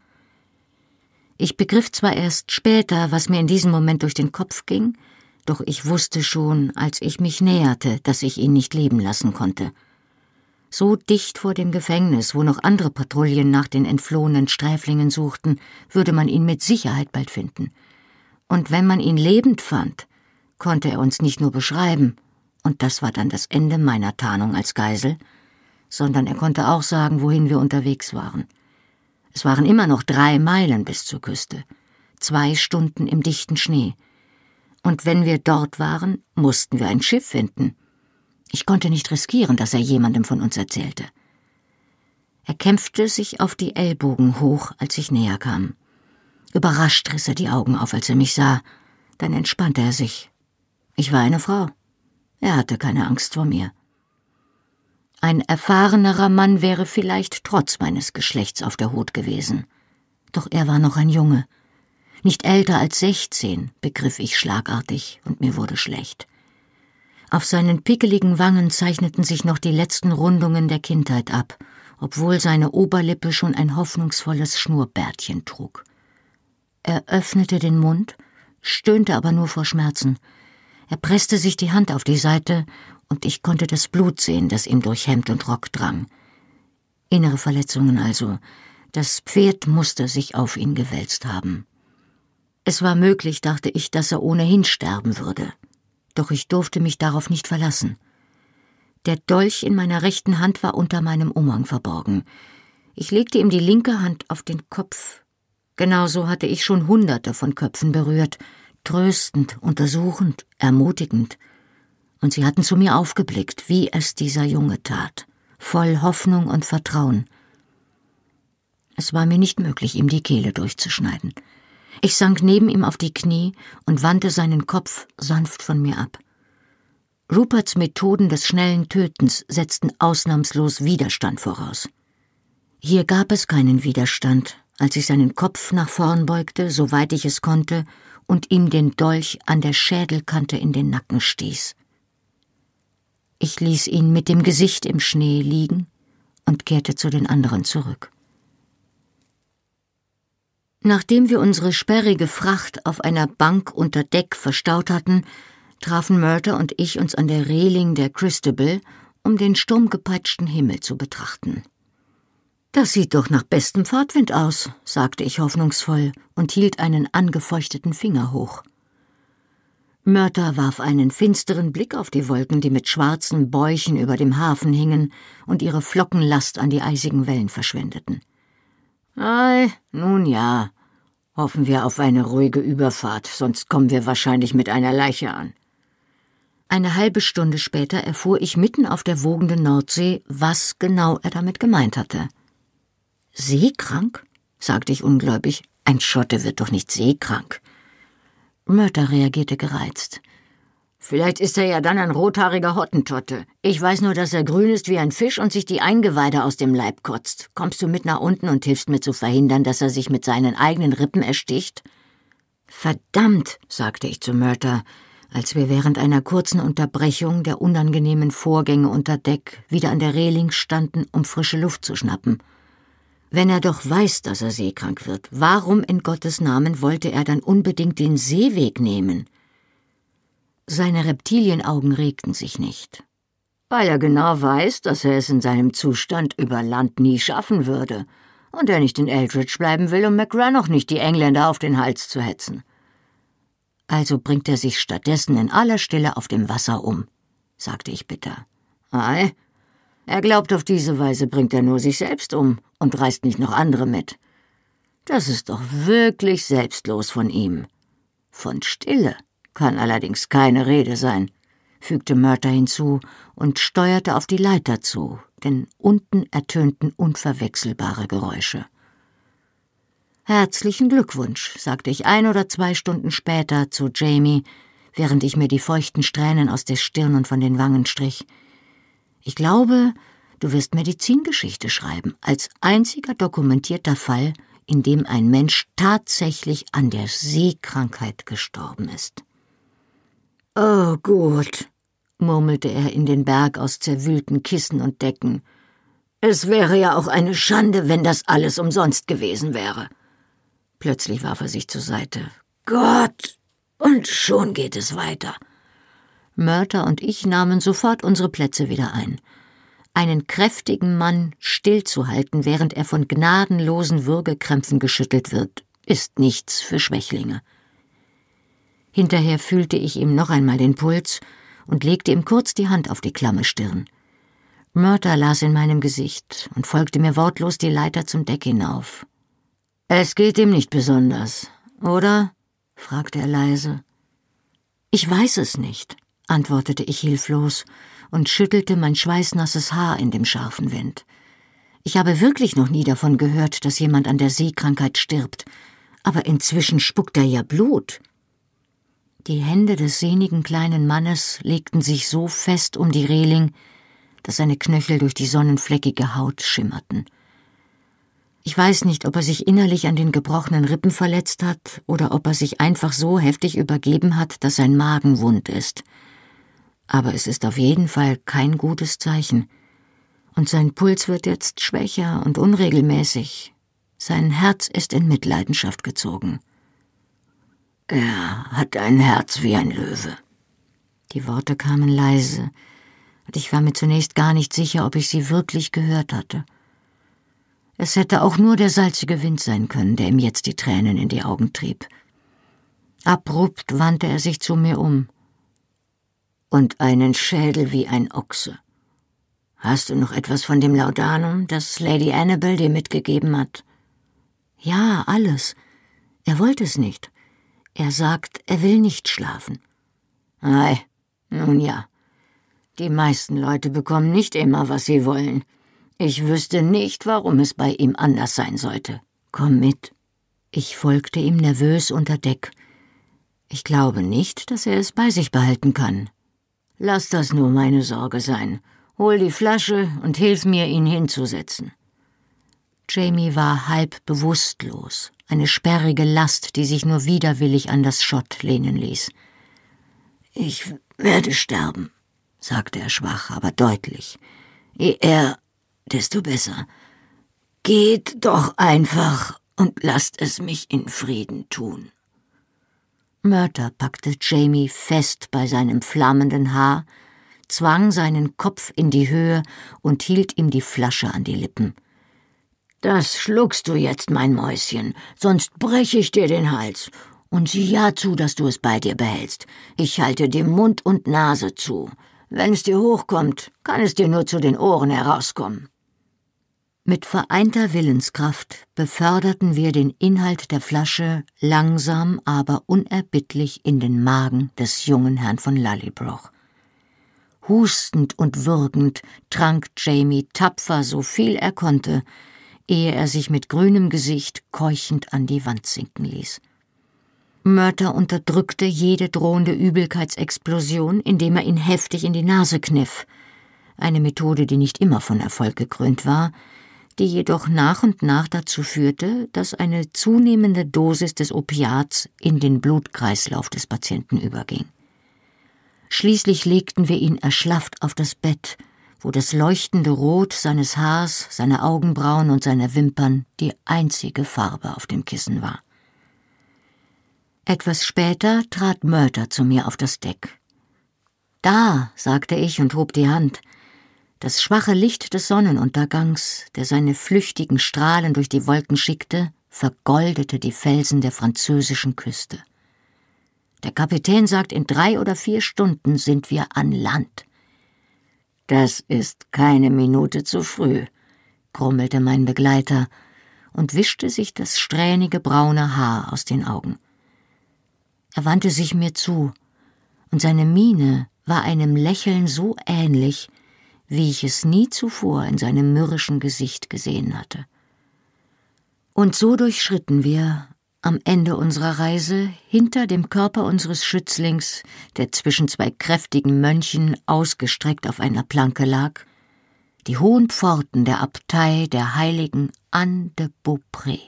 Ich begriff zwar erst später, was mir in diesem Moment durch den Kopf ging, doch ich wusste schon, als ich mich näherte, dass ich ihn nicht leben lassen konnte. So dicht vor dem Gefängnis, wo noch andere Patrouillen nach den entflohenen Sträflingen suchten, würde man ihn mit Sicherheit bald finden. Und wenn man ihn lebend fand, konnte er uns nicht nur beschreiben, und das war dann das Ende meiner Tarnung als Geisel, sondern er konnte auch sagen, wohin wir unterwegs waren. Es waren immer noch drei Meilen bis zur Küste, zwei Stunden im dichten Schnee. Und wenn wir dort waren, mussten wir ein Schiff finden. Ich konnte nicht riskieren, dass er jemandem von uns erzählte. Er kämpfte sich auf die Ellbogen hoch, als ich näher kam. Überrascht riss er die Augen auf, als er mich sah. Dann entspannte er sich. Ich war eine Frau. Er hatte keine Angst vor mir. Ein erfahrenerer Mann wäre vielleicht trotz meines Geschlechts auf der Hut gewesen. Doch er war noch ein Junge. Nicht älter als sechzehn, begriff ich schlagartig, und mir wurde schlecht. Auf seinen pickeligen Wangen zeichneten sich noch die letzten Rundungen der Kindheit ab, obwohl seine Oberlippe schon ein hoffnungsvolles Schnurrbärtchen trug. Er öffnete den Mund, stöhnte aber nur vor Schmerzen. Er presste sich die Hand auf die Seite, und ich konnte das Blut sehen, das ihm durch Hemd und Rock drang. Innere Verletzungen also. Das Pferd musste sich auf ihn gewälzt haben. Es war möglich, dachte ich, dass er ohnehin sterben würde. Doch ich durfte mich darauf nicht verlassen. Der Dolch in meiner rechten Hand war unter meinem Umhang verborgen. Ich legte ihm die linke Hand auf den Kopf. Genauso hatte ich schon Hunderte von Köpfen berührt, tröstend, untersuchend, ermutigend. und sie hatten zu mir aufgeblickt, wie es dieser Junge tat, voll Hoffnung und Vertrauen. Es war mir nicht möglich, ihm die Kehle durchzuschneiden. Ich sank neben ihm auf die Knie und wandte seinen Kopf sanft von mir ab. Ruperts Methoden des schnellen Tötens setzten ausnahmslos Widerstand voraus. Hier gab es keinen Widerstand, als ich seinen Kopf nach vorn beugte, soweit ich es konnte, und ihm den Dolch an der Schädelkante in den Nacken stieß. Ich ließ ihn mit dem Gesicht im Schnee liegen und kehrte zu den anderen zurück. Nachdem wir unsere sperrige Fracht auf einer Bank unter Deck verstaut hatten, trafen Murter und ich uns an der Reling der Christabel, um den sturmgepeitschten Himmel zu betrachten. »Das sieht doch nach bestem Fahrtwind aus«, sagte ich hoffnungsvoll und hielt einen angefeuchteten Finger hoch. Murter warf einen finsteren Blick auf die Wolken, die mit schwarzen Bäuchen über dem Hafen hingen und ihre Flockenlast an die eisigen Wellen verschwendeten. »Ei, nun ja, hoffen wir auf eine ruhige Überfahrt, sonst kommen wir wahrscheinlich mit einer Leiche an.« Eine halbe Stunde später erfuhr ich mitten auf der wogenden Nordsee, was genau er damit gemeint hatte. »Seekrank?« sagte ich ungläubig. »Ein Schotte wird doch nicht seekrank.« Murter reagierte gereizt. »Vielleicht ist er ja dann ein rothaariger Hottentotte. Ich weiß nur, dass er grün ist wie ein Fisch und sich die Eingeweide aus dem Leib kotzt. Kommst du mit nach unten und hilfst mir zu verhindern, dass er sich mit seinen eigenen Rippen ersticht?« »Verdammt«, sagte ich zu Murter, als wir während einer kurzen Unterbrechung der unangenehmen Vorgänge unter Deck wieder an der Reling standen, um frische Luft zu schnappen. Wenn er doch weiß, dass er seekrank wird, warum in Gottes Namen wollte er dann unbedingt den Seeweg nehmen? Seine Reptilienaugen regten sich nicht. Weil er genau weiß, dass er es in seinem Zustand über Land nie schaffen würde und er nicht in Eldridge bleiben will, um McGrannoch nicht die Engländer auf den Hals zu hetzen. Also bringt er sich stattdessen in aller Stille auf dem Wasser um, sagte ich bitter. Ei, er glaubt, auf diese Weise bringt er nur sich selbst um und reißt nicht noch andere mit. Das ist doch wirklich selbstlos von ihm. Von Stille kann allerdings keine Rede sein, fügte Murter hinzu und steuerte auf die Leiter zu, denn unten ertönten unverwechselbare Geräusche. »Herzlichen Glückwunsch«, sagte ich ein oder zwei Stunden später zu Jamie, während ich mir die feuchten Strähnen aus der Stirn und von den Wangen strich. »Ich glaube, du wirst Medizingeschichte schreiben, als einziger dokumentierter Fall, in dem ein Mensch tatsächlich an der Seekrankheit gestorben ist.« »Oh gut«, murmelte er in den Berg aus zerwühlten Kissen und Decken. »Es wäre ja auch eine Schande, wenn das alles umsonst gewesen wäre.« Plötzlich warf er sich zur Seite. »Gott, und schon geht es weiter.« Murter und ich nahmen sofort unsere Plätze wieder ein. Einen kräftigen Mann stillzuhalten, während er von gnadenlosen Würgekrämpfen geschüttelt wird, ist nichts für Schwächlinge. Hinterher fühlte ich ihm noch einmal den Puls und legte ihm kurz die Hand auf die klamme Stirn. Murter las in meinem Gesicht und folgte mir wortlos die Leiter zum Deck hinauf. »Es geht ihm nicht besonders, oder?« fragte er leise. »Ich weiß es nicht«, antwortete ich hilflos und schüttelte mein schweißnasses Haar in dem scharfen Wind. Ich habe wirklich noch nie davon gehört, dass jemand an der Seekrankheit stirbt, aber inzwischen spuckt er ja Blut. Die Hände des sehnigen kleinen Mannes legten sich so fest um die Reling, dass seine Knöchel durch die sonnenfleckige Haut schimmerten. Ich weiß nicht, ob er sich innerlich an den gebrochenen Rippen verletzt hat oder ob er sich einfach so heftig übergeben hat, dass sein Magen wund ist. Aber es ist auf jeden Fall kein gutes Zeichen. Und sein Puls wird jetzt schwächer und unregelmäßig. Sein Herz ist in Mitleidenschaft gezogen. »Er hat ein Herz wie ein Löwe.« Die Worte kamen leise, und ich war mir zunächst gar nicht sicher, ob ich sie wirklich gehört hatte. Es hätte auch nur der salzige Wind sein können, der ihm jetzt die Tränen in die Augen trieb. Abrupt wandte er sich zu mir um. »Und einen Schädel wie ein Ochse. Hast du noch etwas von dem Laudanum, das Lady Annabel dir mitgegeben hat?« »Ja, alles. Er wollte es nicht. Er sagt, er will nicht schlafen.« »Ei, nun ja. Die meisten Leute bekommen nicht immer, was sie wollen. Ich wüsste nicht, warum es bei ihm anders sein sollte. Komm mit.« Ich folgte ihm nervös unter Deck. Ich glaube nicht, dass er es bei sich behalten kann. »Lass das nur meine Sorge sein. Hol die Flasche und hilf mir, ihn hinzusetzen.« Jamie war halb bewusstlos, eine sperrige Last, die sich nur widerwillig an das Schott lehnen ließ. »Ich werde sterben«, sagte er schwach, aber deutlich. »Je eher, desto besser. Geht doch einfach und lasst es mich in Frieden tun.« Murtagh packte Jamie fest bei seinem flammenden Haar, zwang seinen Kopf in die Höhe und hielt ihm die Flasche an die Lippen. »Das schluckst du jetzt, mein Mäuschen, sonst breche ich dir den Hals. Und sieh ja zu, dass du es bei dir behältst. Ich halte dir Mund und Nase zu. Wenn es dir hochkommt, kann es dir nur zu den Ohren herauskommen.« Mit vereinter Willenskraft beförderten wir den Inhalt der Flasche langsam, aber unerbittlich in den Magen des jungen Herrn von Lallybroch. Hustend und würgend trank Jamie tapfer so viel er konnte, ehe er sich mit grünem Gesicht keuchend an die Wand sinken ließ. Murtagh unterdrückte jede drohende Übelkeitsexplosion, indem er ihn heftig in die Nase kniff, eine Methode, die nicht immer von Erfolg gekrönt war, die jedoch nach und nach dazu führte, dass eine zunehmende Dosis des Opiats in den Blutkreislauf des Patienten überging. Schließlich legten wir ihn erschlafft auf das Bett, wo das leuchtende Rot seines Haars, seine Augenbrauen und seine Wimpern die einzige Farbe auf dem Kissen war. Etwas später trat Murtagh zu mir auf das Deck. »Da«, sagte ich und hob die Hand. Das schwache Licht des Sonnenuntergangs, der seine flüchtigen Strahlen durch die Wolken schickte, vergoldete die Felsen der französischen Küste. Der Kapitän sagt, in drei oder vier Stunden sind wir an Land. »Das ist keine Minute zu früh«, grummelte mein Begleiter und wischte sich das strähnige braune Haar aus den Augen. Er wandte sich mir zu, und seine Miene war einem Lächeln so ähnlich, wie ich es nie zuvor in seinem mürrischen Gesicht gesehen hatte. Und so durchschritten wir, am Ende unserer Reise, hinter dem Körper unseres Schützlings, der zwischen zwei kräftigen Mönchen ausgestreckt auf einer Planke lag, die hohen Pforten der Abtei der heiligen Anne de Beaupré.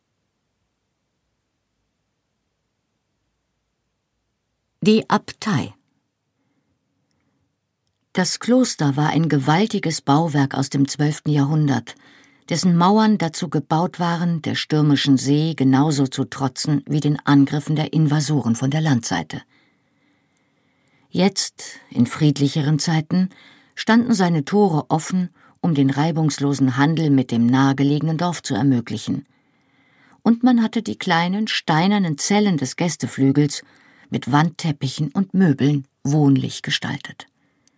Die Abtei. Das Kloster war ein gewaltiges Bauwerk aus dem zwölften Jahrhundert, dessen Mauern dazu gebaut waren, der stürmischen See genauso zu trotzen wie den Angriffen der Invasoren von der Landseite. Jetzt, in friedlicheren Zeiten, standen seine Tore offen, um den reibungslosen Handel mit dem nahegelegenen Dorf zu ermöglichen. Und man hatte die kleinen, steinernen Zellen des Gästeflügels mit Wandteppichen und Möbeln wohnlich gestaltet.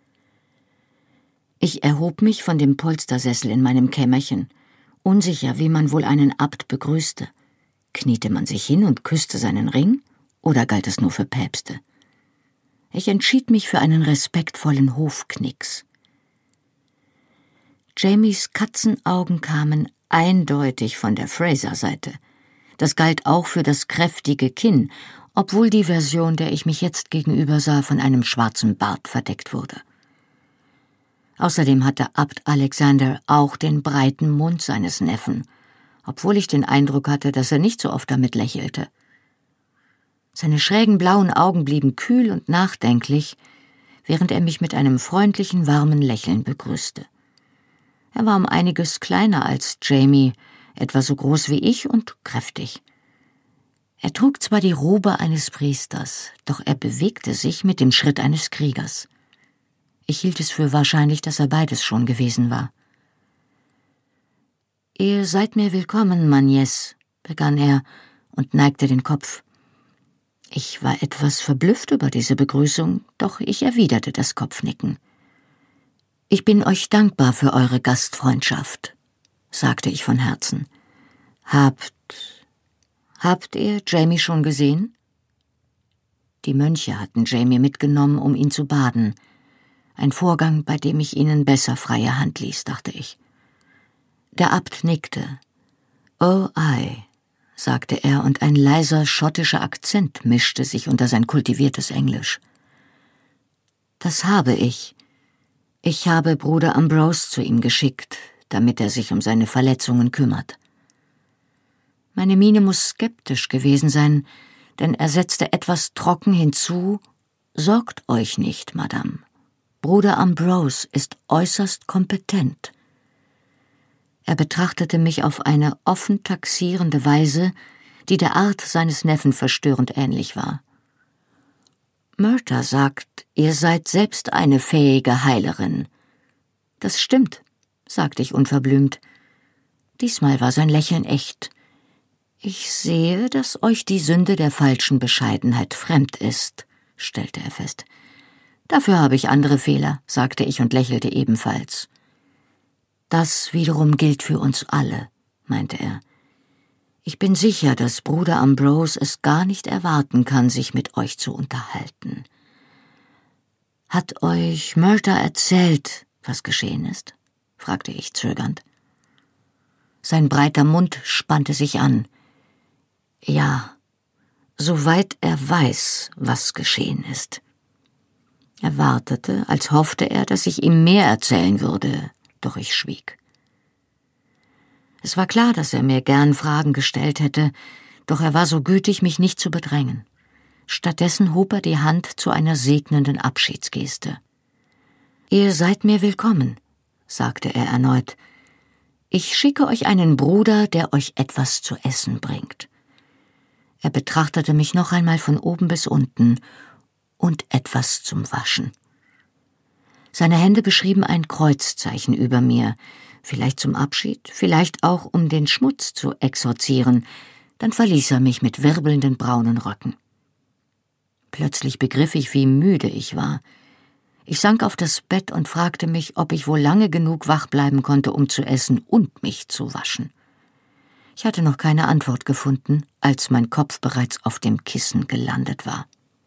Ich erhob mich von dem Polstersessel in meinem Kämmerchen, unsicher, wie man wohl einen Abt begrüßte. Kniete man sich hin und küsste seinen Ring, oder galt es nur für Päpste? Ich entschied mich für einen respektvollen Hofknicks. Jamies Katzenaugen kamen eindeutig von der Fraser-Seite. Das galt auch für das kräftige Kinn, obwohl die Version, der ich mich jetzt gegenüber sah, von einem schwarzen Bart verdeckt wurde. Außerdem hatte Abt Alexander auch den breiten Mund seines Neffen, obwohl ich den Eindruck hatte, dass er nicht so oft damit lächelte. Seine schrägen blauen Augen blieben kühl und nachdenklich, während er mich mit einem freundlichen, warmen Lächeln begrüßte. Er war um einiges kleiner als Jamie, etwa so groß wie ich und kräftig. Er trug zwar die Robe eines Priesters, doch er bewegte sich mit dem Schritt eines Kriegers. Ich hielt es für wahrscheinlich, dass er beides schon gewesen war. »Ihr seid mir willkommen, Magnes«, begann er und neigte den Kopf. Ich war etwas verblüfft über diese Begrüßung, doch ich erwiderte das Kopfnicken. »Ich bin euch dankbar für eure Gastfreundschaft«, sagte ich von Herzen. »Habt, habt ihr Jamie schon gesehen?« Die Mönche hatten Jamie mitgenommen, um ihn zu baden. Ein Vorgang, bei dem ich ihnen besser freie Hand ließ, dachte ich. Der Abt nickte. »Oh, ei«, sagte er, und ein leiser schottischer Akzent mischte sich unter sein kultiviertes Englisch. »Das habe ich. Ich habe Bruder Ambrose zu ihm geschickt, damit er sich um seine Verletzungen kümmert.« Meine Miene muss skeptisch gewesen sein, denn er setzte etwas trocken hinzu: »Sorgt euch nicht, Madame. Bruder Ambrose ist äußerst kompetent.« Er betrachtete mich auf eine offen taxierende Weise, die der Art seines Neffen verstörend ähnlich war. »Myrta sagt, ihr seid selbst eine fähige Heilerin.« »Das stimmt«, sagte ich unverblümt. Diesmal war sein Lächeln echt. »Ich sehe, dass euch die Sünde der falschen Bescheidenheit fremd ist«, stellte er fest. »Dafür habe ich andere Fehler«, sagte ich und lächelte ebenfalls. »Das wiederum gilt für uns alle«, meinte er. »Ich bin sicher, dass Bruder Ambrose es gar nicht erwarten kann, sich mit euch zu unterhalten. Hat euch Myrta erzählt, was geschehen ist?« fragte ich zögernd. Sein breiter Mund spannte sich an. »Ja, soweit er weiß, was geschehen ist.« Er wartete, als hoffte er, dass ich ihm mehr erzählen würde, doch ich schwieg. Es war klar, dass er mir gern Fragen gestellt hätte, doch er war so gütig, mich nicht zu bedrängen. Stattdessen hob er die Hand zu einer segnenden Abschiedsgeste. »Ihr seid mir willkommen«, sagte er erneut. »Ich schicke euch einen Bruder, der euch etwas zu essen bringt.« Er betrachtete mich noch einmal von oben bis unten. »Und etwas zum Waschen.« Seine Hände beschrieben ein Kreuzzeichen über mir, vielleicht zum Abschied, vielleicht auch, um den Schmutz zu exorzieren. Dann verließ er mich mit wirbelnden braunen Röcken. Plötzlich begriff ich, wie müde ich war. Ich sank auf das Bett und fragte mich, ob ich wohl lange genug wach bleiben konnte, um zu essen und mich zu waschen. Ich hatte noch keine Antwort gefunden, als mein Kopf bereits auf dem Kissen gelandet war.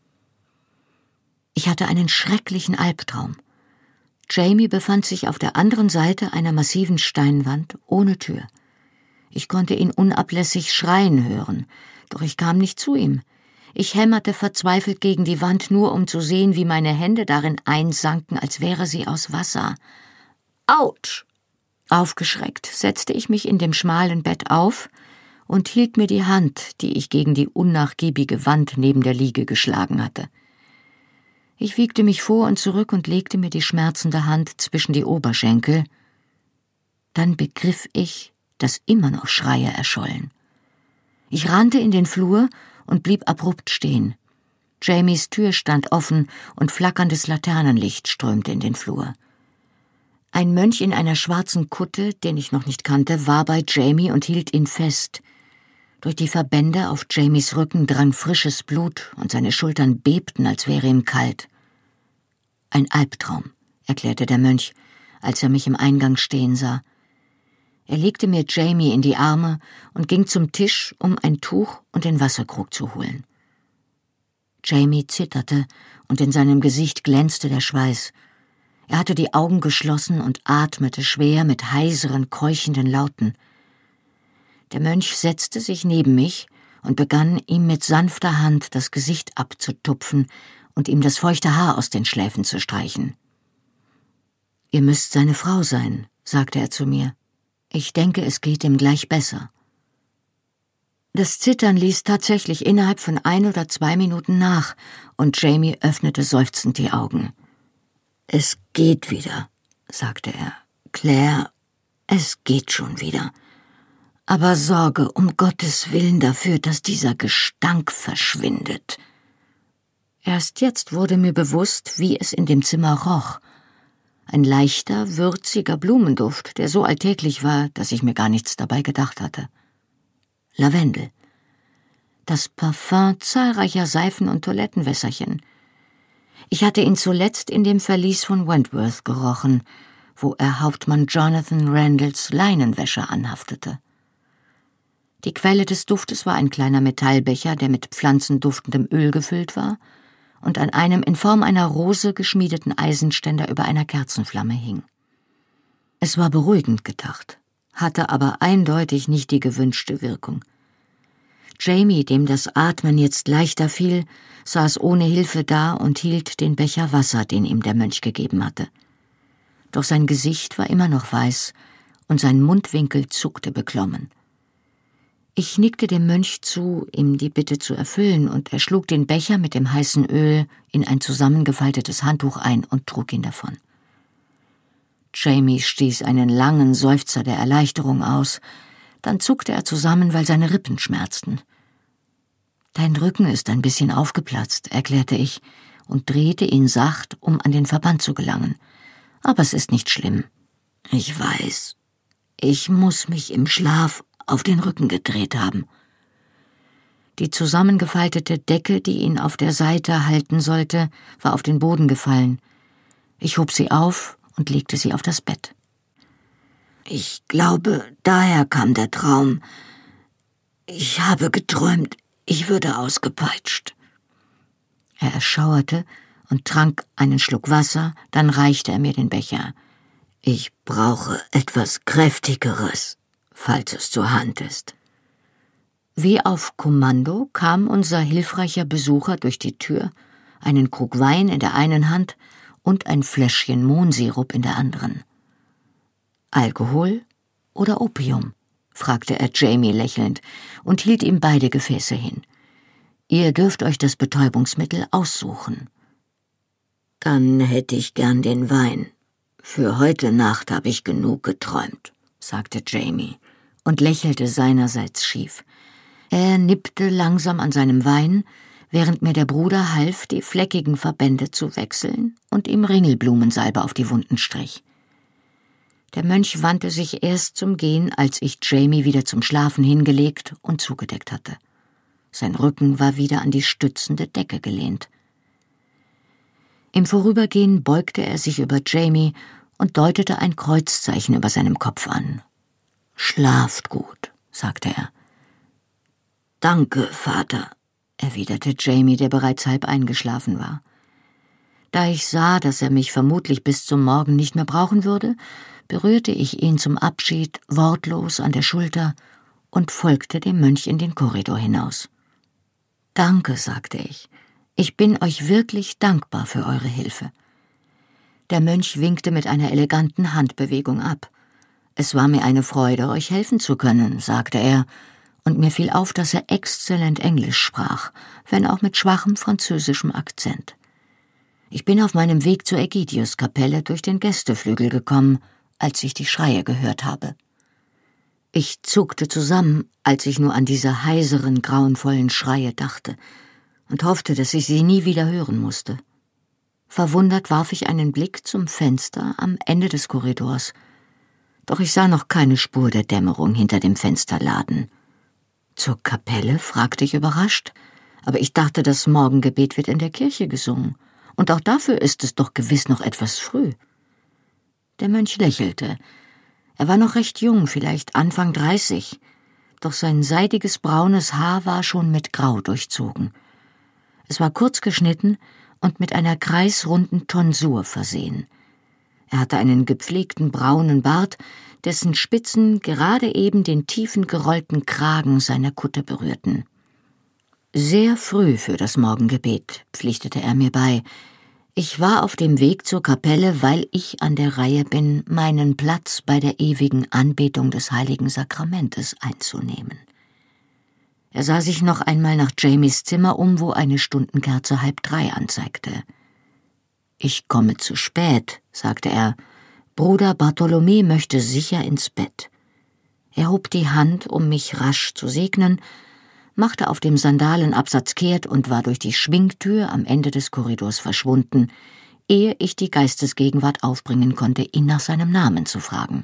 Ich hatte einen schrecklichen Albtraum. Jamie befand sich auf der anderen Seite einer massiven Steinwand ohne Tür. Ich konnte ihn unablässig schreien hören, doch ich kam nicht zu ihm. Ich hämmerte verzweifelt gegen die Wand, nur um zu sehen, wie meine Hände darin einsanken, als wäre sie aus Wasser. Autsch! Aufgeschreckt setzte ich mich in dem schmalen Bett auf und hielt mir die Hand, die ich gegen die unnachgiebige Wand neben der Liege geschlagen hatte. Ich wiegte mich vor und zurück und legte mir die schmerzende Hand zwischen die Oberschenkel. Dann begriff ich, dass immer noch Schreie erschollen. Ich rannte in den Flur und blieb abrupt stehen. Jamies Tür stand offen und flackerndes Laternenlicht strömte in den Flur. Ein Mönch in einer schwarzen Kutte, den ich noch nicht kannte, war bei Jamie und hielt ihn fest. Durch die Verbände auf Jamies Rücken drang frisches Blut und seine Schultern bebten, als wäre ihm kalt. »Ein Albtraum«, erklärte der Mönch, als er mich im Eingang stehen sah. Er legte mir Jamie in die Arme und ging zum Tisch, um ein Tuch und den Wasserkrug zu holen. Jamie zitterte und in seinem Gesicht glänzte der Schweiß. Er hatte die Augen geschlossen und atmete schwer mit heiseren, keuchenden Lauten. Der Mönch setzte sich neben mich und begann, ihm mit sanfter Hand das Gesicht abzutupfen und ihm das feuchte Haar aus den Schläfen zu streichen. »Ihr müsst seine Frau sein«, sagte er zu mir. »Ich denke, es geht ihm gleich besser.« Das Zittern ließ tatsächlich innerhalb von ein oder zwei Minuten nach, und Jamie öffnete seufzend die Augen. »Es geht wieder«, sagte er. »Claire, es geht schon wieder. Aber sorge um Gottes Willen dafür, dass dieser Gestank verschwindet.« Erst jetzt wurde mir bewusst, wie es in dem Zimmer roch. Ein leichter, würziger Blumenduft, der so alltäglich war, dass ich mir gar nichts dabei gedacht hatte. Lavendel. Das Parfum zahlreicher Seifen und Toilettenwässerchen. Ich hatte ihn zuletzt in dem Verlies von Wentworth gerochen, wo er Hauptmann Jonathan Randalls Leinenwäsche anhaftete. Die Quelle des Duftes war ein kleiner Metallbecher, der mit pflanzenduftendem Öl gefüllt war und an einem in Form einer Rose geschmiedeten Eisenständer über einer Kerzenflamme hing. Es war beruhigend gedacht, hatte aber eindeutig nicht die gewünschte Wirkung. Jamie, dem das Atmen jetzt leichter fiel, saß ohne Hilfe da und hielt den Becher Wasser, den ihm der Mönch gegeben hatte. Doch sein Gesicht war immer noch weiß und sein Mundwinkel zuckte beklommen. Ich nickte dem Mönch zu, ihm die Bitte zu erfüllen, und er schlug den Becher mit dem heißen Öl in ein zusammengefaltetes Handtuch ein und trug ihn davon. Jamie stieß einen langen Seufzer der Erleichterung aus, dann zuckte er zusammen, weil seine Rippen schmerzten. »Dein Rücken ist ein bisschen aufgeplatzt«, erklärte ich und drehte ihn sacht, um an den Verband zu gelangen. »Aber es ist nicht schlimm.« »Ich weiß. Ich muss mich im Schlaf auf den Rücken gedreht haben.« Die zusammengefaltete Decke, die ihn auf der Seite halten sollte, war auf den Boden gefallen. Ich hob sie auf und legte sie auf das Bett. »Ich glaube, daher kam der Traum. Ich habe geträumt, ich würde ausgepeitscht.« Er erschauerte und trank einen Schluck Wasser, dann reichte er mir den Becher. »Ich brauche etwas Kräftigeres, falls es zur Hand ist.« Wie auf Kommando kam unser hilfreicher Besucher durch die Tür, einen Krug Wein in der einen Hand und ein Fläschchen Mohnsirup in der anderen. »Alkohol oder Opium?« fragte er Jamie lächelnd und hielt ihm beide Gefäße hin. »Ihr dürft euch das Betäubungsmittel aussuchen.« »Dann hätte ich gern den Wein. Für heute Nacht habe ich genug geträumt«, sagte Jamie und lächelte seinerseits schief. Er nippte langsam an seinem Wein, während mir der Bruder half, die fleckigen Verbände zu wechseln und ihm Ringelblumensalbe auf die Wunden strich. Der Mönch wandte sich erst zum Gehen, als ich Jamie wieder zum Schlafen hingelegt und zugedeckt hatte. Sein Rücken war wieder an die stützende Decke gelehnt. Im Vorübergehen beugte er sich über Jamie und deutete ein Kreuzzeichen über seinem Kopf an. »Schlaft gut«, sagte er. »Danke, Vater«, erwiderte Jamie, der bereits halb eingeschlafen war. Da ich sah, dass er mich vermutlich bis zum Morgen nicht mehr brauchen würde, berührte ich ihn zum Abschied wortlos an der Schulter und folgte dem Mönch in den Korridor hinaus. »Danke«, sagte ich. »Ich bin euch wirklich dankbar für eure Hilfe.« Der Mönch winkte mit einer eleganten Handbewegung ab. »Es war mir eine Freude, euch helfen zu können«, sagte er, und mir fiel auf, dass er exzellent Englisch sprach, wenn auch mit schwachem französischem Akzent. Ich bin auf meinem Weg zur Ägidiuskapelle durch den Gästeflügel gekommen, als ich die Schreie gehört habe. Ich zuckte zusammen, als ich nur an diese heiseren, grauenvollen Schreie dachte und hoffte, dass ich sie nie wieder hören musste. Verwundert warf ich einen Blick zum Fenster am Ende des Korridors, doch ich sah noch keine Spur der Dämmerung hinter dem Fensterladen. »Zur Kapelle?« fragte ich überrascht, »aber ich dachte, das Morgengebet wird in der Kirche gesungen, und auch dafür ist es doch gewiss noch etwas früh.« Der Mönch lächelte. Er war noch recht jung, vielleicht Anfang dreißig, doch sein seidiges braunes Haar war schon mit Grau durchzogen. Es war kurz geschnitten und mit einer kreisrunden Tonsur versehen. Er hatte einen gepflegten braunen Bart, dessen Spitzen gerade eben den tiefen gerollten Kragen seiner Kutte berührten. »Sehr früh für das Morgengebet«, pflichtete er mir bei. »Ich war auf dem Weg zur Kapelle, weil ich an der Reihe bin, meinen Platz bei der ewigen Anbetung des Heiligen Sakramentes einzunehmen.« Er sah sich noch einmal nach Jamies Zimmer um, wo eine Stundenkerze halb drei anzeigte. »Ich komme zu spät«, sagte er. »Bruder Bartholomä möchte sicher ins Bett.« Er hob die Hand, um mich rasch zu segnen, machte auf dem Sandalenabsatz kehrt und war durch die Schwingtür am Ende des Korridors verschwunden, ehe ich die Geistesgegenwart aufbringen konnte, ihn nach seinem Namen zu fragen.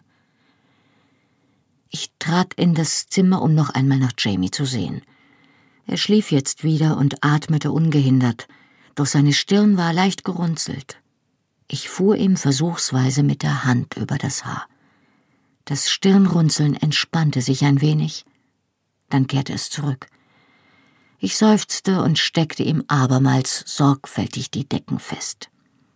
Ich trat in das Zimmer, um noch einmal nach Jamie zu sehen. Er schlief jetzt wieder und atmete ungehindert, doch seine Stirn war leicht gerunzelt. Ich fuhr ihm versuchsweise mit der Hand über das Haar. Das Stirnrunzeln entspannte sich ein wenig, dann kehrte es zurück. Ich seufzte und steckte ihm abermals sorgfältig die Decken fest.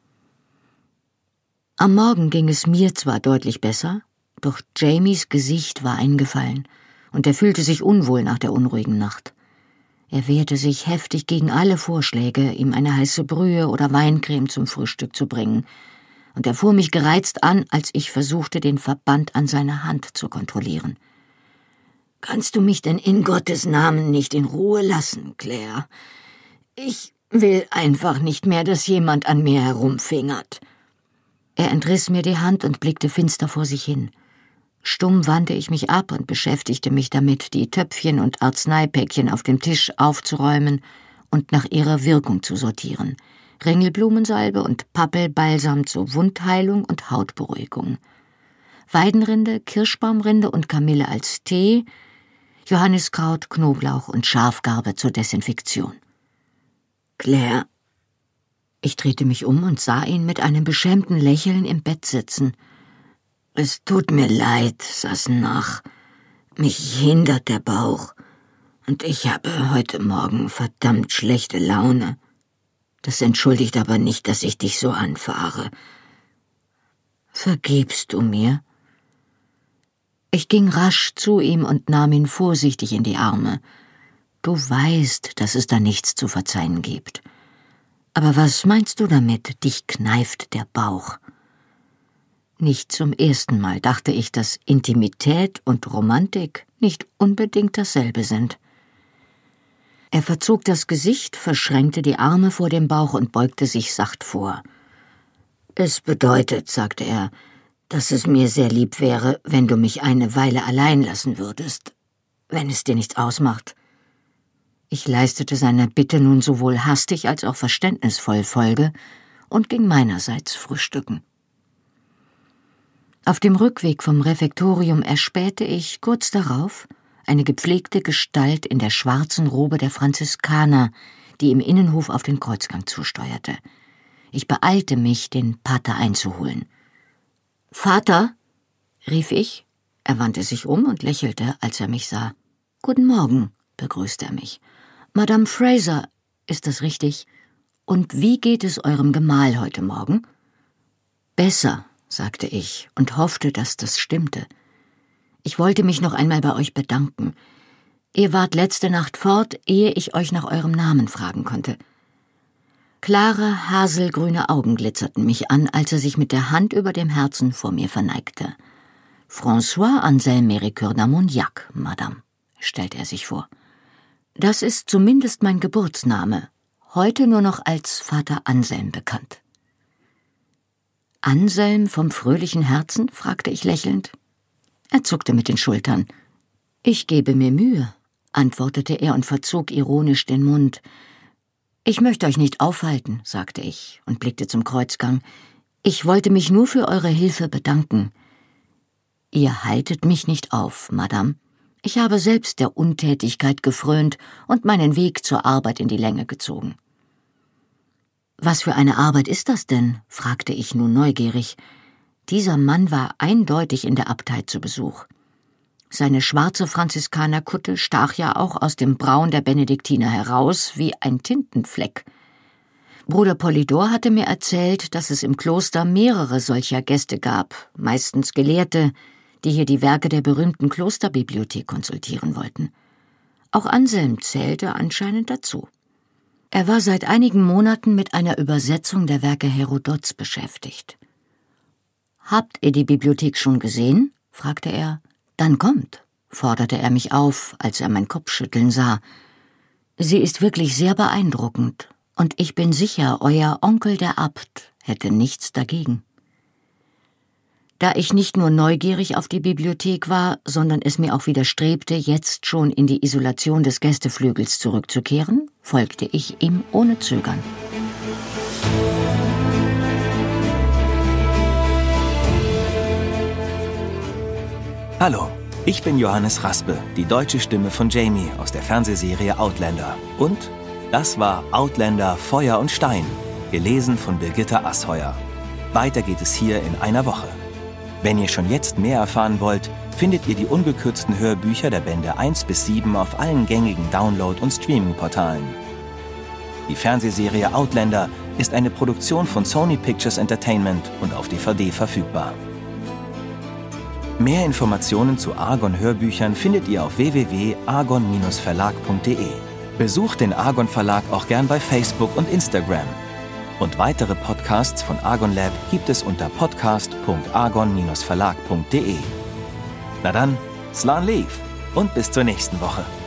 Am Morgen ging es mir zwar deutlich besser, doch Jamies Gesicht war eingefallen und er fühlte sich unwohl nach der unruhigen Nacht. Er wehrte sich heftig gegen alle Vorschläge, ihm eine heiße Brühe oder Weincreme zum Frühstück zu bringen, und er fuhr mich gereizt an, als ich versuchte, den Verband an seiner Hand zu kontrollieren. »Kannst du mich denn in Gottes Namen nicht in Ruhe lassen, Claire? Ich will einfach nicht mehr, dass jemand an mir herumfingert.« Er entriss mir die Hand und blickte finster vor sich hin. Stumm wandte ich mich ab und beschäftigte mich damit, die Töpfchen und Arzneipäckchen auf dem Tisch aufzuräumen und nach ihrer Wirkung zu sortieren. Ringelblumensalbe und Pappelbalsam zur Wundheilung und Hautberuhigung. Weidenrinde, Kirschbaumrinde und Kamille als Tee, Johanniskraut, Knoblauch und Schafgarbe zur Desinfektion. »Claire«, ich drehte mich um und sah ihn mit einem beschämten Lächeln im Bett sitzen. »Es tut mir leid, Sassenach. Mich hindert der Bauch. Und ich habe heute Morgen verdammt schlechte Laune. Das entschuldigt aber nicht, dass ich dich so anfahre. Vergibst du mir?« Ich ging rasch zu ihm und nahm ihn vorsichtig in die Arme. »Du weißt, dass es da nichts zu verzeihen gibt. Aber was meinst du damit, dich kneift der Bauch?« Nicht zum ersten Mal dachte ich, dass Intimität und Romantik nicht unbedingt dasselbe sind. Er verzog das Gesicht, verschränkte die Arme vor dem Bauch und beugte sich sacht vor. »Es bedeutet«, sagte er, »dass es mir sehr lieb wäre, wenn du mich eine Weile allein lassen würdest, wenn es dir nichts ausmacht.« Ich leistete seiner Bitte nun sowohl hastig als auch verständnisvoll Folge und ging meinerseits frühstücken. Auf dem Rückweg vom Refektorium erspähte ich kurz darauf eine gepflegte Gestalt in der schwarzen Robe der Franziskaner, die im Innenhof auf den Kreuzgang zusteuerte. Ich beeilte mich, den Pater einzuholen. »Vater«, rief ich. Er wandte sich um und lächelte, als er mich sah. »Guten Morgen«, begrüßte er mich. »Madame Fraser, ist das richtig? Und wie geht es eurem Gemahl heute Morgen?« »Besser«, sagte ich und hoffte, dass das stimmte. »Ich wollte mich noch einmal bei euch bedanken. Ihr wart letzte Nacht fort, ehe ich euch nach eurem Namen fragen konnte.« Klare, haselgrüne Augen glitzerten mich an, als er sich mit der Hand über dem Herzen vor mir verneigte. »François Anselme Méricourt d'Armagnac, Madame«, stellte er sich vor. »Das ist zumindest mein Geburtsname, heute nur noch als Vater Anselm bekannt.« »Anselm vom fröhlichen Herzen?« fragte ich lächelnd. Er zuckte mit den Schultern. »Ich gebe mir Mühe«, antwortete er und verzog ironisch den Mund. »Ich möchte euch nicht aufhalten«, sagte ich und blickte zum Kreuzgang. »Ich wollte mich nur für eure Hilfe bedanken.« »Ihr haltet mich nicht auf, Madame. Ich habe selbst der Untätigkeit gefrönt und meinen Weg zur Arbeit in die Länge gezogen.« »Was für eine Arbeit ist das denn?« fragte ich nun neugierig. Dieser Mann war eindeutig in der Abtei zu Besuch. Seine schwarze Franziskanerkutte stach ja auch aus dem Braun der Benediktiner heraus wie ein Tintenfleck. Bruder Polydor hatte mir erzählt, dass es im Kloster mehrere solcher Gäste gab, meistens Gelehrte, die hier die Werke der berühmten Klosterbibliothek konsultieren wollten. Auch Anselm zählte anscheinend dazu. Er war seit einigen Monaten mit einer Übersetzung der Werke Herodots beschäftigt. »Habt ihr die Bibliothek schon gesehen?« fragte er. »Dann kommt«, forderte er mich auf, als er mein Kopfschütteln sah. »Sie ist wirklich sehr beeindruckend, und ich bin sicher, euer Onkel der Abt hätte nichts dagegen.« Da ich nicht nur neugierig auf die Bibliothek war, sondern es mir auch widerstrebte, jetzt schon in die Isolation des Gästeflügels zurückzukehren, folgte ich ihm ohne Zögern. Hallo, ich bin Johannes Raspe, die deutsche Stimme von Jamie aus der Fernsehserie Outlander. Und das war Outlander Feuer und Stein, gelesen von Birgitta Asheuer. Weiter geht es hier in einer Woche. Wenn ihr schon jetzt mehr erfahren wollt, findet ihr die ungekürzten Hörbücher der Bände eins bis sieben auf allen gängigen Download- und Streaming-Portalen. Die Fernsehserie Outlander ist eine Produktion von Sony Pictures Entertainment und auf D V D verfügbar. Mehr Informationen zu Argon-Hörbüchern findet ihr auf w w w punkt argon verlag punkt de. Besucht den Argon Verlag auch gern bei Facebook und Instagram. Und weitere Podcasts von Argon Lab gibt es unter podcast punkt argon verlag punkt de. Na dann, Slan Leaf und bis zur nächsten Woche.